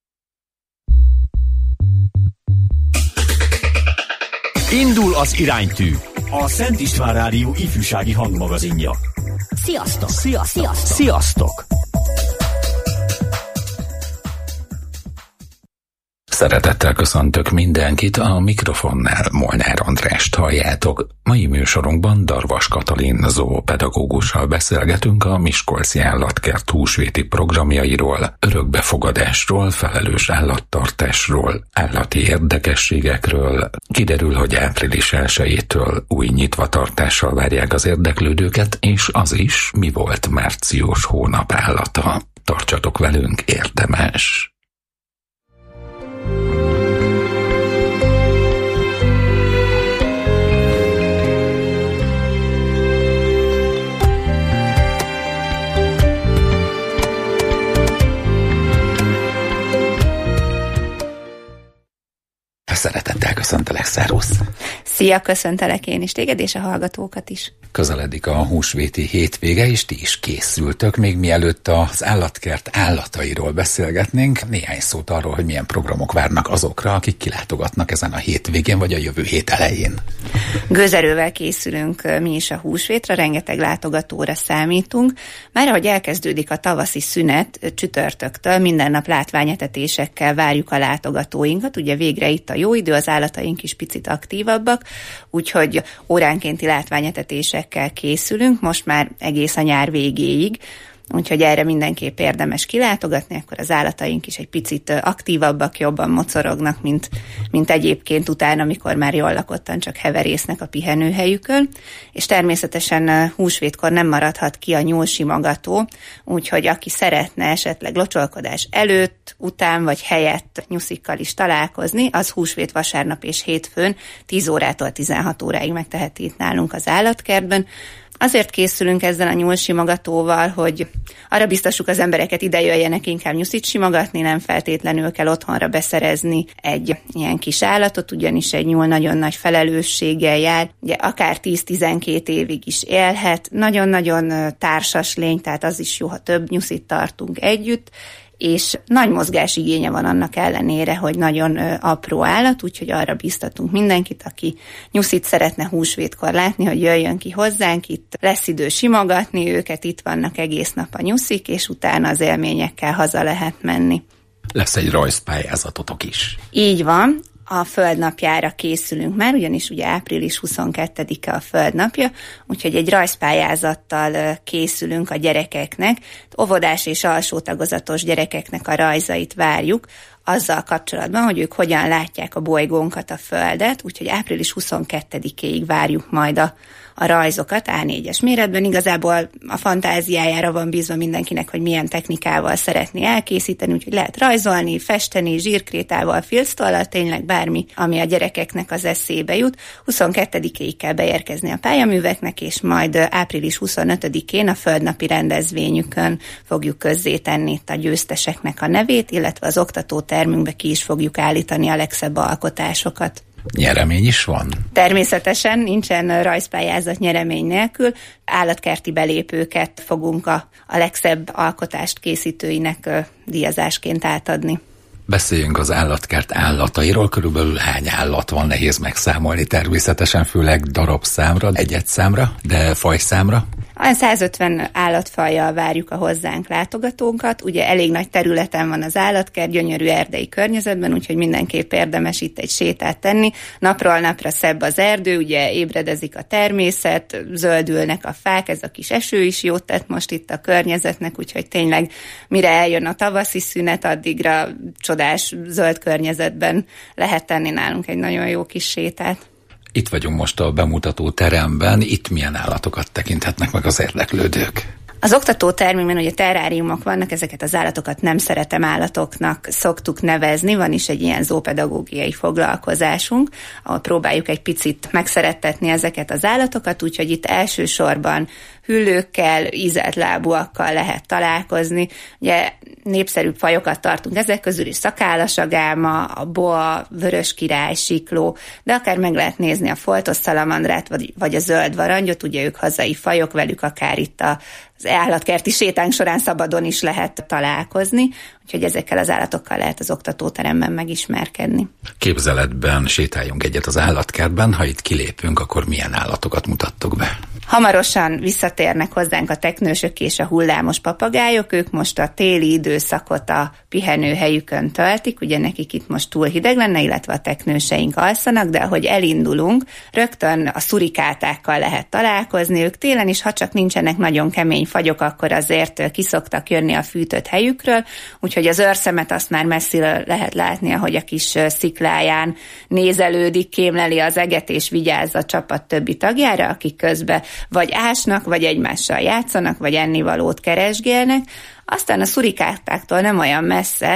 Indul az iránytű. A Szent István Rádió ifjúsági hangmagazinja. Sziasztok! Sziasztok! Sziasztok! Sziasztok! Szeretettel köszöntök mindenkit, a mikrofonnál Molnár Andrást halljátok. Mai műsorunkban Darvas Katalin zoopedagógussal beszélgetünk a Miskolci Állatkert húsvéti programjairól, örökbefogadásról, felelős állattartásról, állati érdekességekről. Kiderül, hogy április elsejétől új nyitvatartással várják az érdeklődőket, és az is, mi volt március hónap állata. Tartsatok velünk, érdemes! Zsuzsika, köszöntelek, szervusz! Szia, köszöntelek én is téged és a hallgatókat is. Közeledik a húsvéti hétvége, és ti is készültök. Még mielőtt az állatkert állatairól beszélgetnénk, néhány szót arról, hogy milyen programok várnak azokra, akik kilátogatnak ezen a hétvégén, vagy a jövő hét elején. Gőzerővel készülünk mi is a húsvétra, rengeteg látogatóra számítunk. Már ahogy elkezdődik a tavaszi szünet, csütörtöktől minden nap látványetetésekkel várjuk a látogatóinkat. Ugye végre itt a jó idő, az állataink is picit aktívabbak, úgyhogy óránkénti látványetetésekkel készülünk, most már egész a nyár végéig, úgyhogy erre mindenképp érdemes kilátogatni, akkor az állataink is egy picit aktívabbak, jobban mocorognak, mint, mint egyébként utána, amikor már jól lakottan csak heverésznek a pihenőhelyükön, és természetesen húsvétkor nem maradhat ki a nyúlsimogató, úgyhogy aki szeretne esetleg locsolkodás előtt, után vagy helyett nyuszikkal is találkozni, az húsvét, vasárnap és hétfőn tíz órától tizenhat óráig megteheti itt nálunk az állatkertben. Azért készülünk ezzel a nyúlsimogatóval, hogy arra biztassuk az embereket, ide jöjjenek inkább nyuszit simogatni, nem feltétlenül kell otthonra beszerezni egy ilyen kis állatot, ugyanis egy nyúl nagyon nagy felelősséggel jár, ugye akár tíz-tizenkét évig is élhet, nagyon-nagyon társas lény, tehát az is jó, ha több nyuszit tartunk együtt, és nagy mozgásigénye van annak ellenére, hogy nagyon apró állat, úgyhogy arra biztatunk mindenkit, aki nyuszit szeretne húsvétkor látni, hogy jöjjön ki hozzánk, itt lesz idő simogatni őket, itt vannak egész nap a nyuszik, és utána az élményekkel haza lehet menni. Lesz egy rajzpályázatotok is. Így van. A Földnapjára készülünk már, ugyanis ugye április huszonkettedike a Földnapja, úgyhogy egy rajzpályázattal készülünk a gyerekeknek, óvodás és alsó tagozatos gyerekeknek a rajzait várjuk, azzal kapcsolatban, hogy ők hogyan látják a bolygónkat, a Földet, úgyhogy április huszonkettedikéig várjuk majd a, a rajzokat á négyes méretben. Igazából a fantáziájára van bízva mindenkinek, hogy milyen technikával szeretné elkészíteni, úgyhogy lehet rajzolni, festeni, zsírkrétával, filctollal, tényleg bármi, ami a gyerekeknek az eszébe jut. huszonkettedikéig kell beérkezni a pályaműveknek, és majd április huszonötödikén a földnapi rendezvényükön fogjuk közzétenni itt a győzteseknek a nevét, illetve az oktatótermünkbe ki is fogjuk állítani a legszebb alkotásokat. Nyeremény is van? Természetesen nincsen rajzpályázat nyeremény nélkül. Állatkerti belépőket fogunk a, a legszebb alkotást készítőinek ö, díjazásként átadni. Beszéljünk az állatkert állatairól, körülbelül hány állat van, nehéz megszámolni természetesen, főleg darabszámra, egyet számra, de fajszámra. Olyan százötven állatfajjal várjuk a hozzánk látogatónkat, ugye elég nagy területen van az állatkert, gyönyörű erdei környezetben, úgyhogy mindenképp érdemes itt egy sétát tenni. Napról napra szebb az erdő, ugye ébredezik a természet, zöldülnek a fák, ez a kis eső is jót tett most itt a környezetnek, úgyhogy tényleg mire eljön a tavaszi szünet, addigra csodás zöld környezetben lehet tenni nálunk egy nagyon jó kis sétát. Itt vagyunk most a bemutató teremben, itt milyen állatokat tekinthetnek meg az érdeklődők? Az oktatótermünkben ugye terráriumok vannak, ezeket az állatokat nem szeretem állatoknak szoktuk nevezni, van is egy ilyen zoopedagógiai foglalkozásunk, ahol próbáljuk egy picit megszerettetni ezeket az állatokat, úgyhogy itt elsősorban hüllőkkel, ízelt lábúakkal lehet találkozni. Ugye népszerűbb fajokat tartunk ezek közül is, szakállasagáma, a boa, vörös király, sikló, de akár meg lehet nézni a foltos szalamandrát, vagy, vagy a zöld varangyot, ugye ők hazai fajok, velük akár itt a az állatkerti sétánk során szabadon is lehet találkozni, úgyhogy ezekkel az állatokkal lehet az oktatóteremben megismerkedni. Képzeletben sétáljunk egyet az állatkertben, ha itt kilépünk, akkor milyen állatokat mutattok be? Hamarosan visszatérnek hozzánk a teknősök és a hullámos papagájok, ők most a téli időszakot a pihenőhelyükön töltik, ugye nekik itt most túl hideg lenne, illetve a teknőseink alszanak, de ahogy elindulunk, rögtön a szurikátákkal lehet találkozni, ők télen is, ha csak nincsenek nagyon kemény fagyok, akkor azért kiszoktak jönni a fűtött helyükről, úgyhogy az őrszemet azt már messziről lehet látni, ahogy a kis szikláján nézelődik, kémleli az eget és vigyáz a csapat többi tagjára, akik közben vagy ásnak, vagy egymással játszanak, vagy ennivalót keresgélnek. Aztán a szurikátáktól nem olyan messze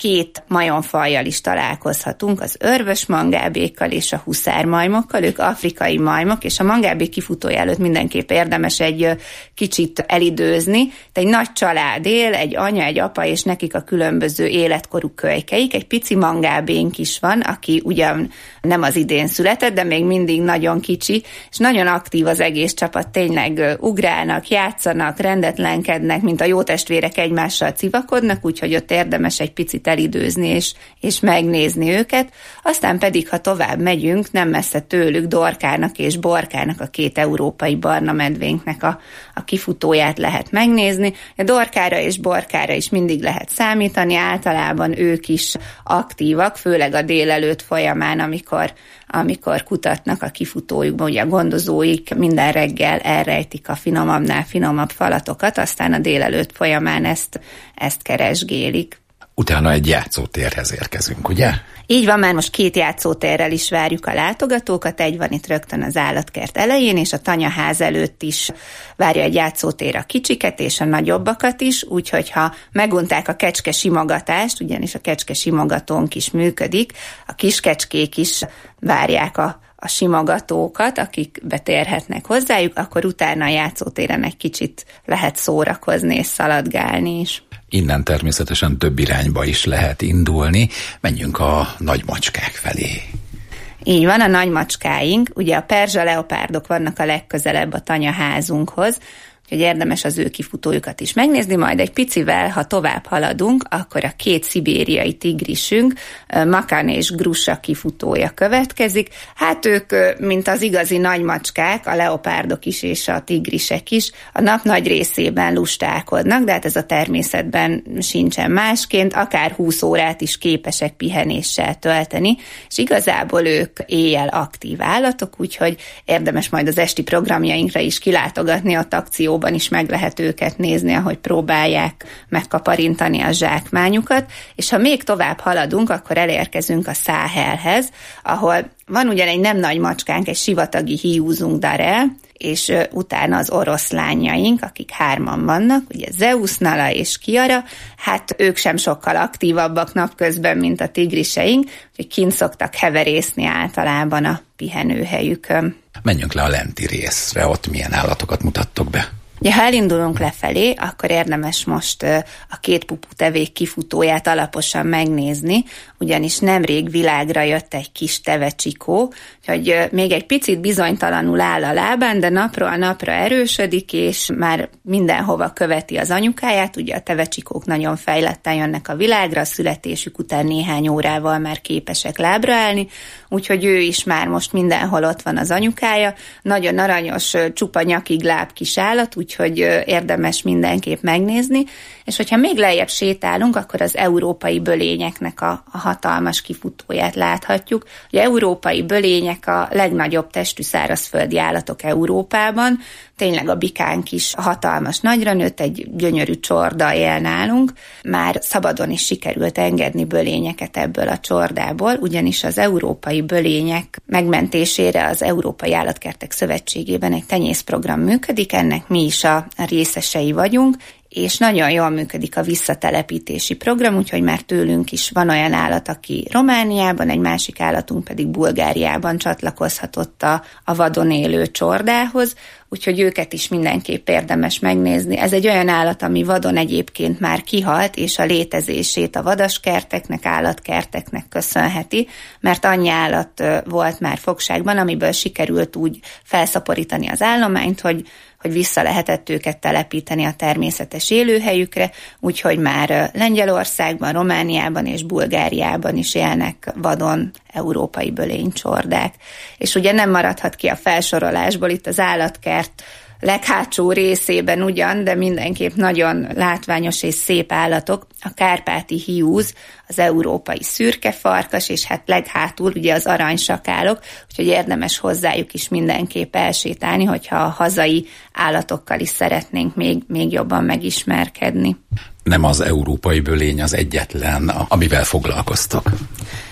két majomfajjal is találkozhatunk, az örvös mangábékkal és a huszármajmokkal, ők afrikai majmok, és a mangábék kifutója előtt mindenképp érdemes egy kicsit elidőzni. De egy nagy család él, egy anya, egy apa, és nekik a különböző életkorú kölykeik. Egy pici mangábénk is van, aki ugyan nem az idén született, de még mindig nagyon kicsi, és nagyon aktív az egész csapat, tényleg ugrálnak, játszanak, rendetlenkednek, mint a jó testvérek egymással civakodnak, úgyhogy ott érdemes egy picit elidőzni és, és megnézni őket. Aztán pedig, ha tovább megyünk, nem messze tőlük Dorkának és Borkának, a két európai barna medvénknek a, a kifutóját lehet megnézni. A Dorkára és Borkára is mindig lehet számítani, általában ők is aktívak, főleg a délelőtt folyamán, amikor, amikor kutatnak a kifutójukban, ugye a gondozóik minden reggel elrejtik a finomabbnál finomabb falatokat, aztán a délelőtt folyamán ezt, ezt keresgélik. Utána egy játszótérhez érkezünk, ugye? Így van, már most két játszótérrel is várjuk a látogatókat, egy van itt rögtön az állatkert elején, és a tanyaház előtt is várja egy játszótér a kicsiket és a nagyobbakat is, úgyhogy ha megunták a kecske simogatást, ugyanis a kecske simogatónk is működik, a kiskecskék is várják a a simogatókat, akik betérhetnek hozzájuk, akkor utána a játszótéren egy kicsit lehet szórakozni és szaladgálni is. Innen természetesen több irányba is lehet indulni. Menjünk a nagymacskák felé. Így van, a nagymacskáink, ugye a perzsa leopárdok vannak a legközelebb a tanyaházunkhoz, úgyhogy érdemes az ő kifutójukat is megnézni, majd egy picivel, ha tovább haladunk, akkor a két szibériai tigrisünk, Makan és Grusa kifutója következik. Hát ők, mint az igazi nagymacskák, a leopárdok is és a tigrisek is, a nap nagy részében lustálkodnak, de hát ez a természetben sincsen másként, akár húsz órát is képesek pihenéssel tölteni, és igazából ők éjjel aktív állatok, úgyhogy érdemes majd az esti programjainkra is kilátogatni, a akcióban is meg lehet őket nézni, ahogy próbálják megkaparintani a zsákmányukat, és ha még tovább haladunk, akkor elérkezünk a Száhelhez, ahol van ugyan egy nem nagy macskánk, egy sivatagi hiúzunk Darel, és utána az oroszlányaink, akik hárman vannak, ugye Zeus, Nala és Kiara, hát ők sem sokkal aktívabbak napközben, mint a tigriseink, úgyhogy kint szoktak heverészni általában a pihenőhelyükön. Menjünk le a lenti részre, ott milyen állatokat mutattok be? Ja, ha elindulunk lefelé, akkor érdemes most a két puputevék kifutóját alaposan megnézni, ugyanis nemrég világra jött egy kis tevecsikó, hogy még egy picit bizonytalanul áll a lábán, de napról napra erősödik, és már mindenhova követi az anyukáját. Ugye a tevecsikók nagyon fejletten jönnek a világra, a születésük után néhány órával már képesek lábra állni, úgyhogy ő is már most mindenhol ott van az anyukája. Nagyon aranyos, csupa nyakig láb kis állat, úgyhogy érdemes mindenképp megnézni, és hogyha még lejjebb sétálunk, akkor az európai bölényeknek a, a hatalmas kifutóját láthatjuk. Ugye európai bölények a legnagyobb testű szárazföldi állatok Európában, tényleg a bikánk is hatalmas nagyra nőtt, egy gyönyörű csorda él nálunk. Már szabadon is sikerült engedni bölényeket ebből a csordából, ugyanis az európai bölények megmentésére az Európai Állatkertek Szövetségében egy tenyészprogram működik, ennek mi is a részesei vagyunk, és nagyon jól működik a visszatelepítési program, úgyhogy már tőlünk is van olyan állat, aki Romániában, egy másik állatunk pedig Bulgáriában csatlakozhatott a, a vadon élő csordához, úgyhogy őket is mindenképp érdemes megnézni. Ez egy olyan állat, ami vadon egyébként már kihalt, és a létezését a vadaskerteknek, állatkerteknek köszönheti, mert annyi állat volt már fogságban, amiből sikerült úgy felszaporítani az állományt, hogy hogy vissza lehetett őket telepíteni a természetes élőhelyükre, úgyhogy már Lengyelországban, Romániában és Bulgáriában is élnek vadon európai bölénycsordák. És ugye nem maradhat ki a felsorolásból itt az állatkert leghátsó részében ugyan, de mindenképp nagyon látványos és szép állatok, a kárpáti hiúz, az európai szürke farkas, és hát leghátul ugye az aranysakálok, úgyhogy érdemes hozzájuk is mindenképp elsétálni, hogyha a hazai állatokkal is szeretnénk még, még jobban megismerkedni. Nem az európai bölény az egyetlen, amivel foglalkoztak.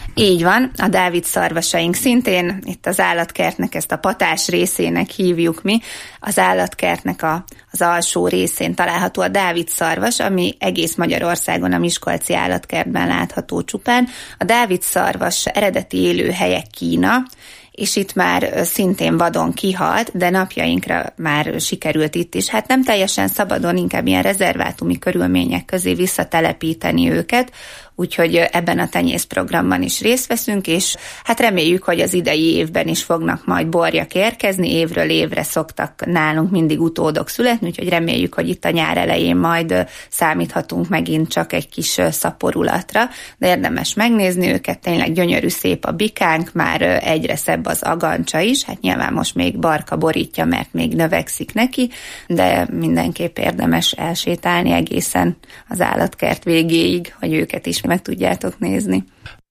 Így van, a Dávid szarvasaink szintén, itt az állatkertnek, ezt a patás részének hívjuk mi, az állatkertnek a, az alsó részén található a Dávid szarvas, ami egész Magyarországon a Miskolci állatkertben látható csupán. A Dávid szarvas eredeti élőhelye Kína, és itt már szintén vadon kihalt, de napjainkra már sikerült itt is. Hát nem teljesen szabadon, inkább ilyen rezervátumi körülmények közé visszatelepíteni őket, úgyhogy ebben a tenyészprogramban is részt veszünk, és hát reméljük, hogy az idei évben is fognak majd borjak érkezni, évről évre szoktak nálunk mindig utódok születni, úgyhogy reméljük, hogy itt a nyár elején majd számíthatunk megint csak egy kis szaporulatra, de érdemes megnézni őket, tényleg gyönyörű szép a bikánk, már egyre szebb az agancsa is, hát nyilván most még barka borítja, mert még növekszik neki, de mindenképp érdemes elsétálni egészen az állatkert végéig, hogy őket is meg tudjátok nézni.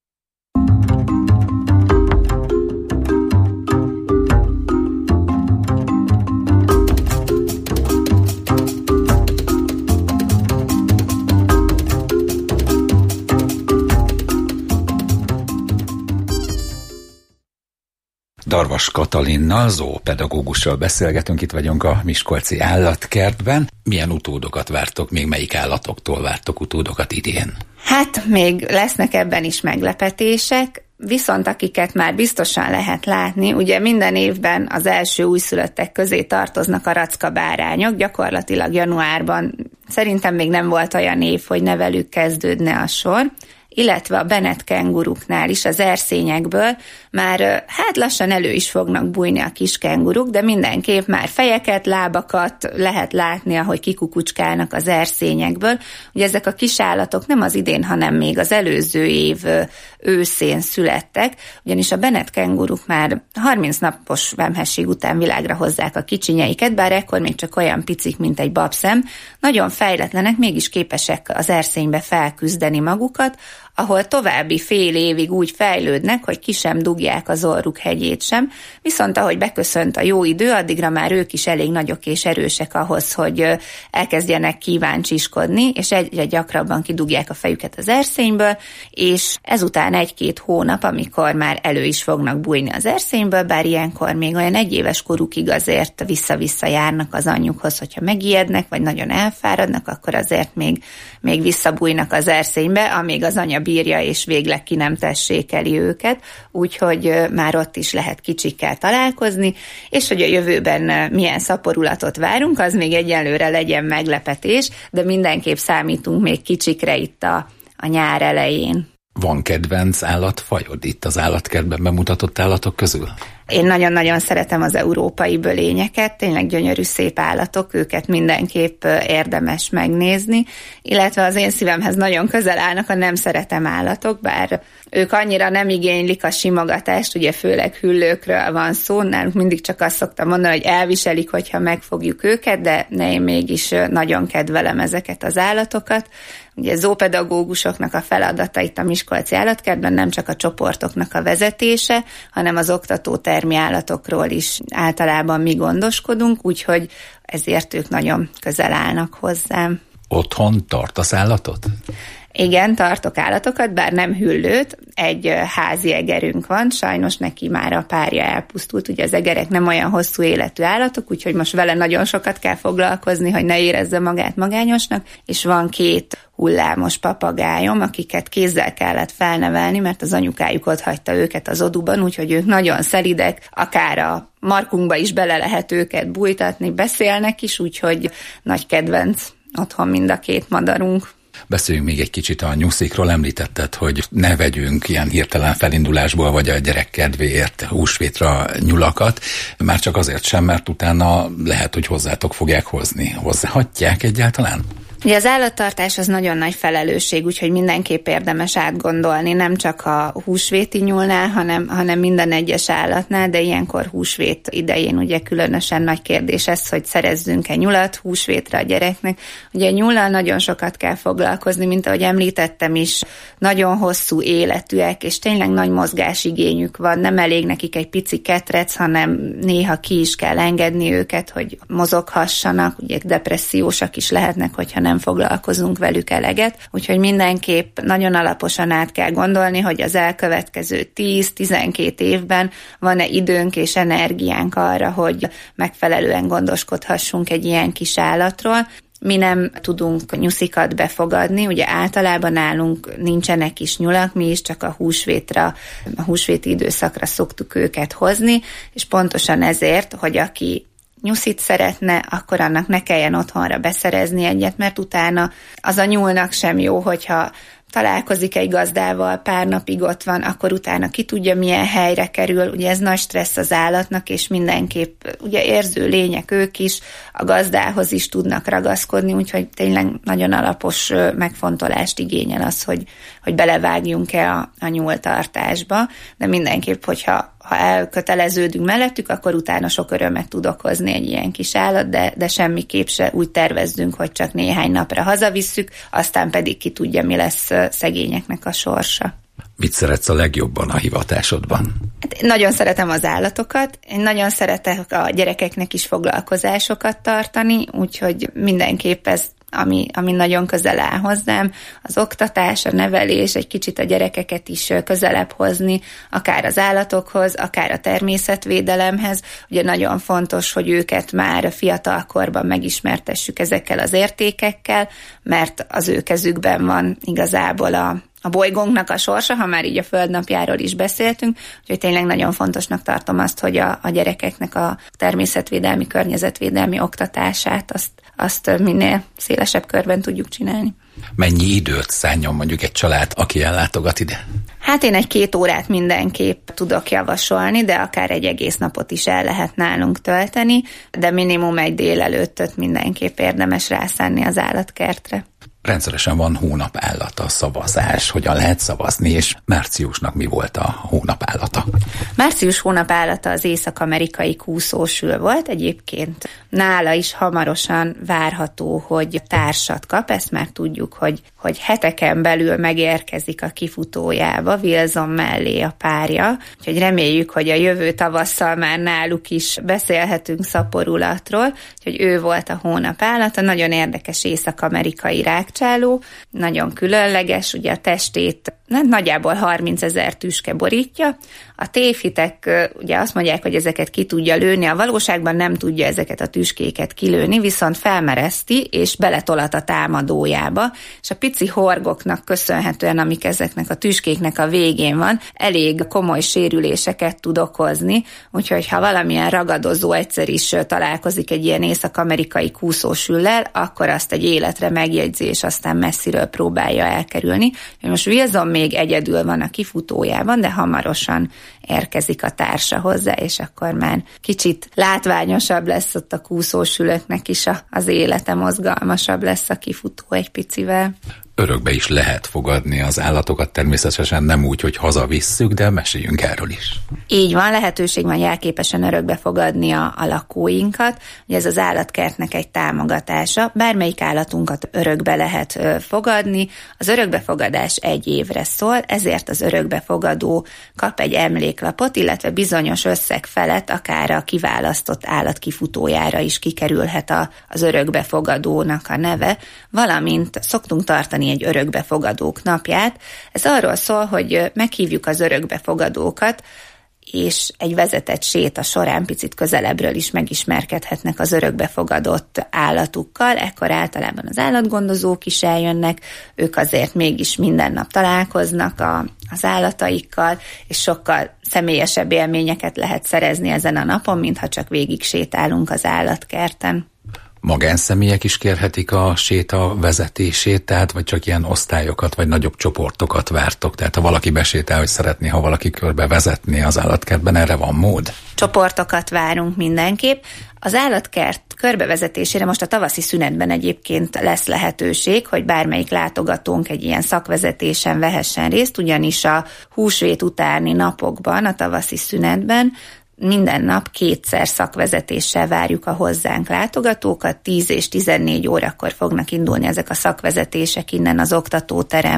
Darvas Katalinnal, zoopedagógussal beszélgetünk, itt vagyunk a Miskolci állatkertben. Milyen utódokat vártok, még melyik állatoktól vártok utódokat idén? Hát még lesznek ebben is meglepetések, viszont akiket már biztosan lehet látni, ugye minden évben az első újszülöttek közé tartoznak a rackabárányok, gyakorlatilag januárban szerintem még nem volt olyan év, hogy ne velük kezdődne a sor, illetve a Bennett kenguruknál is az erszényekből már hát lassan elő is fognak bújni a kis kenguruk, de mindenképp már fejeket, lábakat lehet látni, ahogy kikukucskálnak az erszényekből. Ugye ezek a kis állatok nem az idén, hanem még az előző év őszén születtek, ugyanis a Bennett kenguruk már harminc napos vemhesség után világra hozzák a kicsinyeiket, bár ekkor még csak olyan picik, mint egy babszem, nagyon fejletlenek, mégis képesek az erszénybe felküzdeni magukat, ahol további fél évig úgy fejlődnek, hogy ki sem dugják az orruk hegyét sem, viszont ahogy beköszönt a jó idő, addigra már ők is elég nagyok és erősek ahhoz, hogy elkezdjenek kíváncsiskodni, és egyre gyakrabban kidugják a fejüket az erszényből, és ezután egy-két hónap, amikor már elő is fognak bújni az erszényből, bár ilyenkor még olyan egyéves korukig azért vissza-vissza járnak az anyjukhoz, hogyha megijednek, vagy nagyon elfáradnak, akkor azért még, még visszabújnak az erszénybe, amíg az anya bírja, és végleg ki nem tessékeli őket, úgyhogy már ott is lehet kicsikkel találkozni, és hogy a jövőben milyen szaporulatot várunk, az még egyelőre legyen meglepetés, de mindenképp számítunk még kicsikre itt a, a nyár elején. Van kedvenc állatfajod itt az állatkertben bemutatott állatok közül? Én nagyon-nagyon szeretem az európai bölényeket, tényleg gyönyörű szép állatok, őket mindenképp érdemes megnézni, illetve az én szívemhez nagyon közel állnak a nem szeretem állatok, bár ők annyira nem igénylik a simogatást, ugye főleg hüllőkről van szó, nálunk mindig csak azt szoktam mondani, hogy elviselik, hogyha megfogjuk őket, de én mégis nagyon kedvelem ezeket az állatokat. Ugye zoopedagógusoknak a feladata itt a Miskolci állatkertben nem csak a csoportoknak a vezetése, hanem az oktató termi állatokról is általában mi gondoskodunk, úgyhogy ezért ők nagyon közel állnak hozzám. Otthon tartasz állatot? Igen, tartok állatokat, bár nem hüllőt, egy házi egerünk van, sajnos neki már a párja elpusztult, ugye az egerek nem olyan hosszú életű állatok, úgyhogy most vele nagyon sokat kell foglalkozni, hogy ne érezze magát magányosnak, és van két hullámos papagájom, akiket kézzel kellett felnevelni, mert az anyukájuk ott hagyta őket az oduban, úgyhogy ők nagyon szelidek, akár a markunkba is bele lehet őket bújtatni, beszélnek is, úgyhogy nagy kedvenc otthon mind a két madarunk. Beszéljünk még egy kicsit a nyuszikról. Említetted, hogy ne vegyünk ilyen hirtelen felindulásból, vagy a gyerek kedvéért húsvétra nyulakat, már csak azért sem, mert utána lehet, hogy hozzátok fogják hozni. Hozzáhatják egyáltalán? Ugye az állattartás az nagyon nagy felelősség, úgyhogy mindenképp érdemes átgondolni, nem csak a húsvéti nyúlnál, hanem, hanem minden egyes állatnál, de ilyenkor húsvét idején ugye különösen nagy kérdés ez, hogy szerezzünk-e nyulat húsvétre a gyereknek. Ugye a nyúllal nagyon sokat kell foglalkozni, mint ahogy említettem is, nagyon hosszú életűek, és tényleg nagy mozgásigényük van, nem elég nekik egy pici ketrec, hanem néha ki is kell engedni őket, hogy mozoghassanak, ugye depressziósak is lehetnek, hogyha nem nem foglalkozunk velük eleget, úgyhogy mindenképp nagyon alaposan át kell gondolni, hogy az elkövetkező tíz-tizenkét évben van-e időnk és energiánk arra, hogy megfelelően gondoskodhassunk egy ilyen kis állatról. Mi nem tudunk nyuszikat befogadni, ugye általában nálunk nincsenek is nyulak, mi is csak a húsvétra, a húsvéti időszakra szoktuk őket hozni, és pontosan ezért, hogy aki nyuszit szeretne, akkor annak ne kelljen otthonra beszerezni egyet, mert utána az a nyúlnak sem jó, hogyha találkozik egy gazdával, pár napig ott van, akkor utána ki tudja, milyen helyre kerül. Ugye ez nagy stressz az állatnak, és mindenképp ugye érző lények ők is, a gazdához is tudnak ragaszkodni, úgyhogy tényleg nagyon alapos megfontolást igényel az, hogy, hogy belevágjunk-e a, a nyúltartásba, de mindenképp, hogyha ha elköteleződünk mellettük, akkor utána sok örömet tud okozni egy ilyen kis állat, de, de semmiképp se úgy tervezzünk, hogy csak néhány napra hazavisszük, aztán pedig ki tudja, mi lesz szegényeknek a sorsa. Mit szeretsz a legjobban a hivatásodban? Hát nagyon szeretem az állatokat, én nagyon szeretek a gyerekeknek is foglalkozásokat tartani, úgyhogy mindenképp ez Ami, ami nagyon közel áll hozzám, az oktatás, a nevelés, egy kicsit a gyerekeket is közelebb hozni, akár az állatokhoz, akár a természetvédelemhez. Ugye nagyon fontos, hogy őket már fiatalkorban megismertessük ezekkel az értékekkel, mert az ő kezükben van igazából a a bolygónknak a sorsa, ha már így a Földnapjáról is beszéltünk, úgyhogy tényleg nagyon fontosnak tartom azt, hogy a, a gyerekeknek a természetvédelmi, környezetvédelmi oktatását azt, azt minél szélesebb körben tudjuk csinálni. Mennyi időt szánjon mondjuk egy család, aki ellátogat ide? Hát én egy-két órát mindenképp tudok javasolni, de akár egy egész napot is el lehet nálunk tölteni, de minimum egy délelőttöt mindenképp érdemes rászánni az állatkertre. Rendszeresen van hónapállata, szavazás, hogyan lehet szavazni, és márciusnak mi volt a hónapállata? Március hónapállata az észak-amerikai kúszósül volt, egyébként nála is hamarosan várható, hogy társat kap, ezt már tudjuk, hogy, hogy heteken belül megérkezik a kifutójába, Wilson mellé a párja, úgyhogy reméljük, hogy a jövő tavasszal már náluk is beszélhetünk szaporulatról, úgyhogy ő volt a hónapállata, nagyon érdekes észak-amerikai rákcsáló, nagyon különleges, ugye a testét nem, nagyjából harmincezer tüske borítja. A tévhitek ugye azt mondják, hogy ezeket ki tudja lőni, a valóságban nem tudja ezeket a tüskéket kilőni, viszont felmereszti és beletolat a támadójába, és a pici horgoknak köszönhetően, amik ezeknek a tüskéknek a végén van, elég komoly sérüléseket tud okozni, úgyhogy ha valamilyen ragadozó egyszer is találkozik egy ilyen észak-amerikai kúszósüllel, akkor azt egy életre megjegyzi, és aztán messziről próbálja elkerülni. Most Wilson még egyedül van a kifutójában, de hamarosan érkezik a társa hozzá, és akkor már kicsit látványosabb lesz ott a kúszósülöknek is a, az élete, mozgalmasabb lesz a kifutó egy picivel. Örökbe is lehet fogadni az állatokat, természetesen nem úgy, hogy hazavisszük, de meséljünk erről is. Így van, lehetőség van jelképesen örökbe fogadni a, a lakóinkat. Ugye ez az állatkertnek egy támogatása. Bármelyik állatunkat örökbe lehet ö, fogadni. Az örökbefogadás egy évre szól, ezért az örökbefogadó kap egy emléklapot, illetve bizonyos összeg felett akár a kiválasztott állat kifutójára is kikerülhet a, az örökbefogadónak a neve, valamint szoktunk tartani egy örökbefogadók napját. Ez arról szól, hogy meghívjuk az örökbefogadókat, és egy vezetett séta során picit közelebbről is megismerkedhetnek az örökbefogadott állatukkal. Ekkor általában az állatgondozók is eljönnek, ők azért mégis minden nap találkoznak a, az állataikkal, és sokkal személyesebb élményeket lehet szerezni ezen a napon, mintha csak végig sétálunk az állatkerten. Magánszemélyek is kérhetik a séta vezetését, tehát vagy csak ilyen osztályokat, vagy nagyobb csoportokat vártok? Tehát ha valaki besétál, hogy szeretné, ha valaki körbe vezetni az állatkertben, erre van mód? Csoportokat várunk mindenképp. Az állatkert körbevezetésére most a tavaszi szünetben egyébként lesz lehetőség, hogy bármelyik látogatónk egy ilyen szakvezetésen vehessen részt, ugyanis a húsvét utáni napokban, a tavaszi szünetben minden nap kétszer szakvezetéssel várjuk a hozzánk látogatókat, tíz és tizennégy órakor fognak indulni ezek a szakvezetések innen az oktatóterem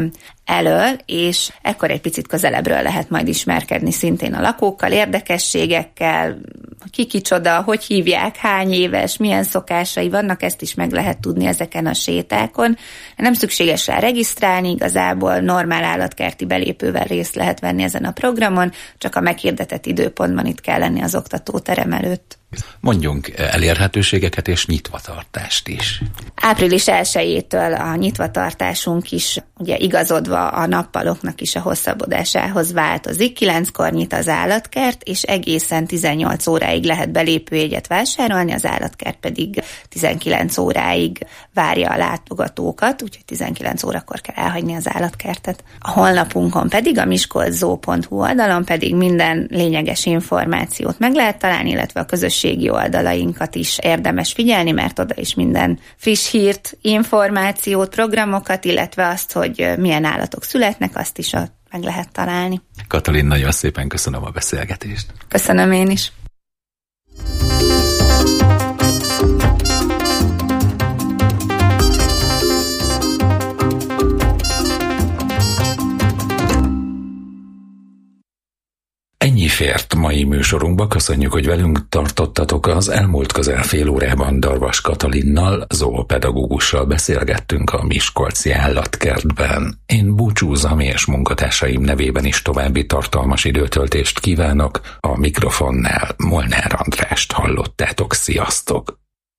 elől, és ekkor egy picit közelebbről lehet majd ismerkedni szintén a lakókkal, érdekességekkel, ki kicsoda, hogy hívják, hány éves, milyen szokásai vannak, ezt is meg lehet tudni ezeken a sétákon. Nem szükséges rá regisztrálni, igazából normál állatkerti belépővel részt lehet venni ezen a programon, csak a meghirdetett időpontban itt kell lenni az oktatóterem előtt. Mondjunk elérhetőségeket és nyitvatartást is. Április elsejétől a nyitvatartásunk is ugye igazodva a nappaloknak is a hosszabbodásához változik. Kilenckor nyit az állatkert, és egészen tizennyolc óráig lehet belépőjegyet vásárolni, az állatkert pedig tizenkilenc óráig várja a látogatókat, úgyhogy tizenkilenc órakor kell elhagyni az állatkertet. A honlapunkon pedig, a miskolczoo pont hu oldalon pedig minden lényeges információt meg lehet találni, illetve a közösségi oldalainkat is érdemes figyelni, mert oda is minden friss hírt, információt, programokat, illetve azt, hogy milyen állatok születnek, azt is ott meg lehet találni. Katalin, nagyon szépen köszönöm a beszélgetést. Köszönöm én is. Ennyi fért mai műsorunkba, köszönjük, hogy velünk tartottatok. Az elmúlt közel fél órában Darvas Katalinnal, zoopedagógussal beszélgettünk a Miskolci Állatkertben. Én búcsúzom, és munkatársaim nevében is további tartalmas időtöltést kívánok. A mikrofonnál Molnár Andrást hallottátok, sziasztok!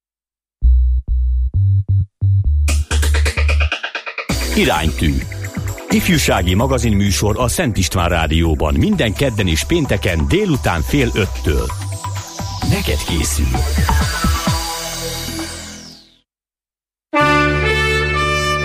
Iránytű. Ifjúsági magazinműsor a Szent István Rádióban minden kedden és pénteken délután fél öttől. Neked készül.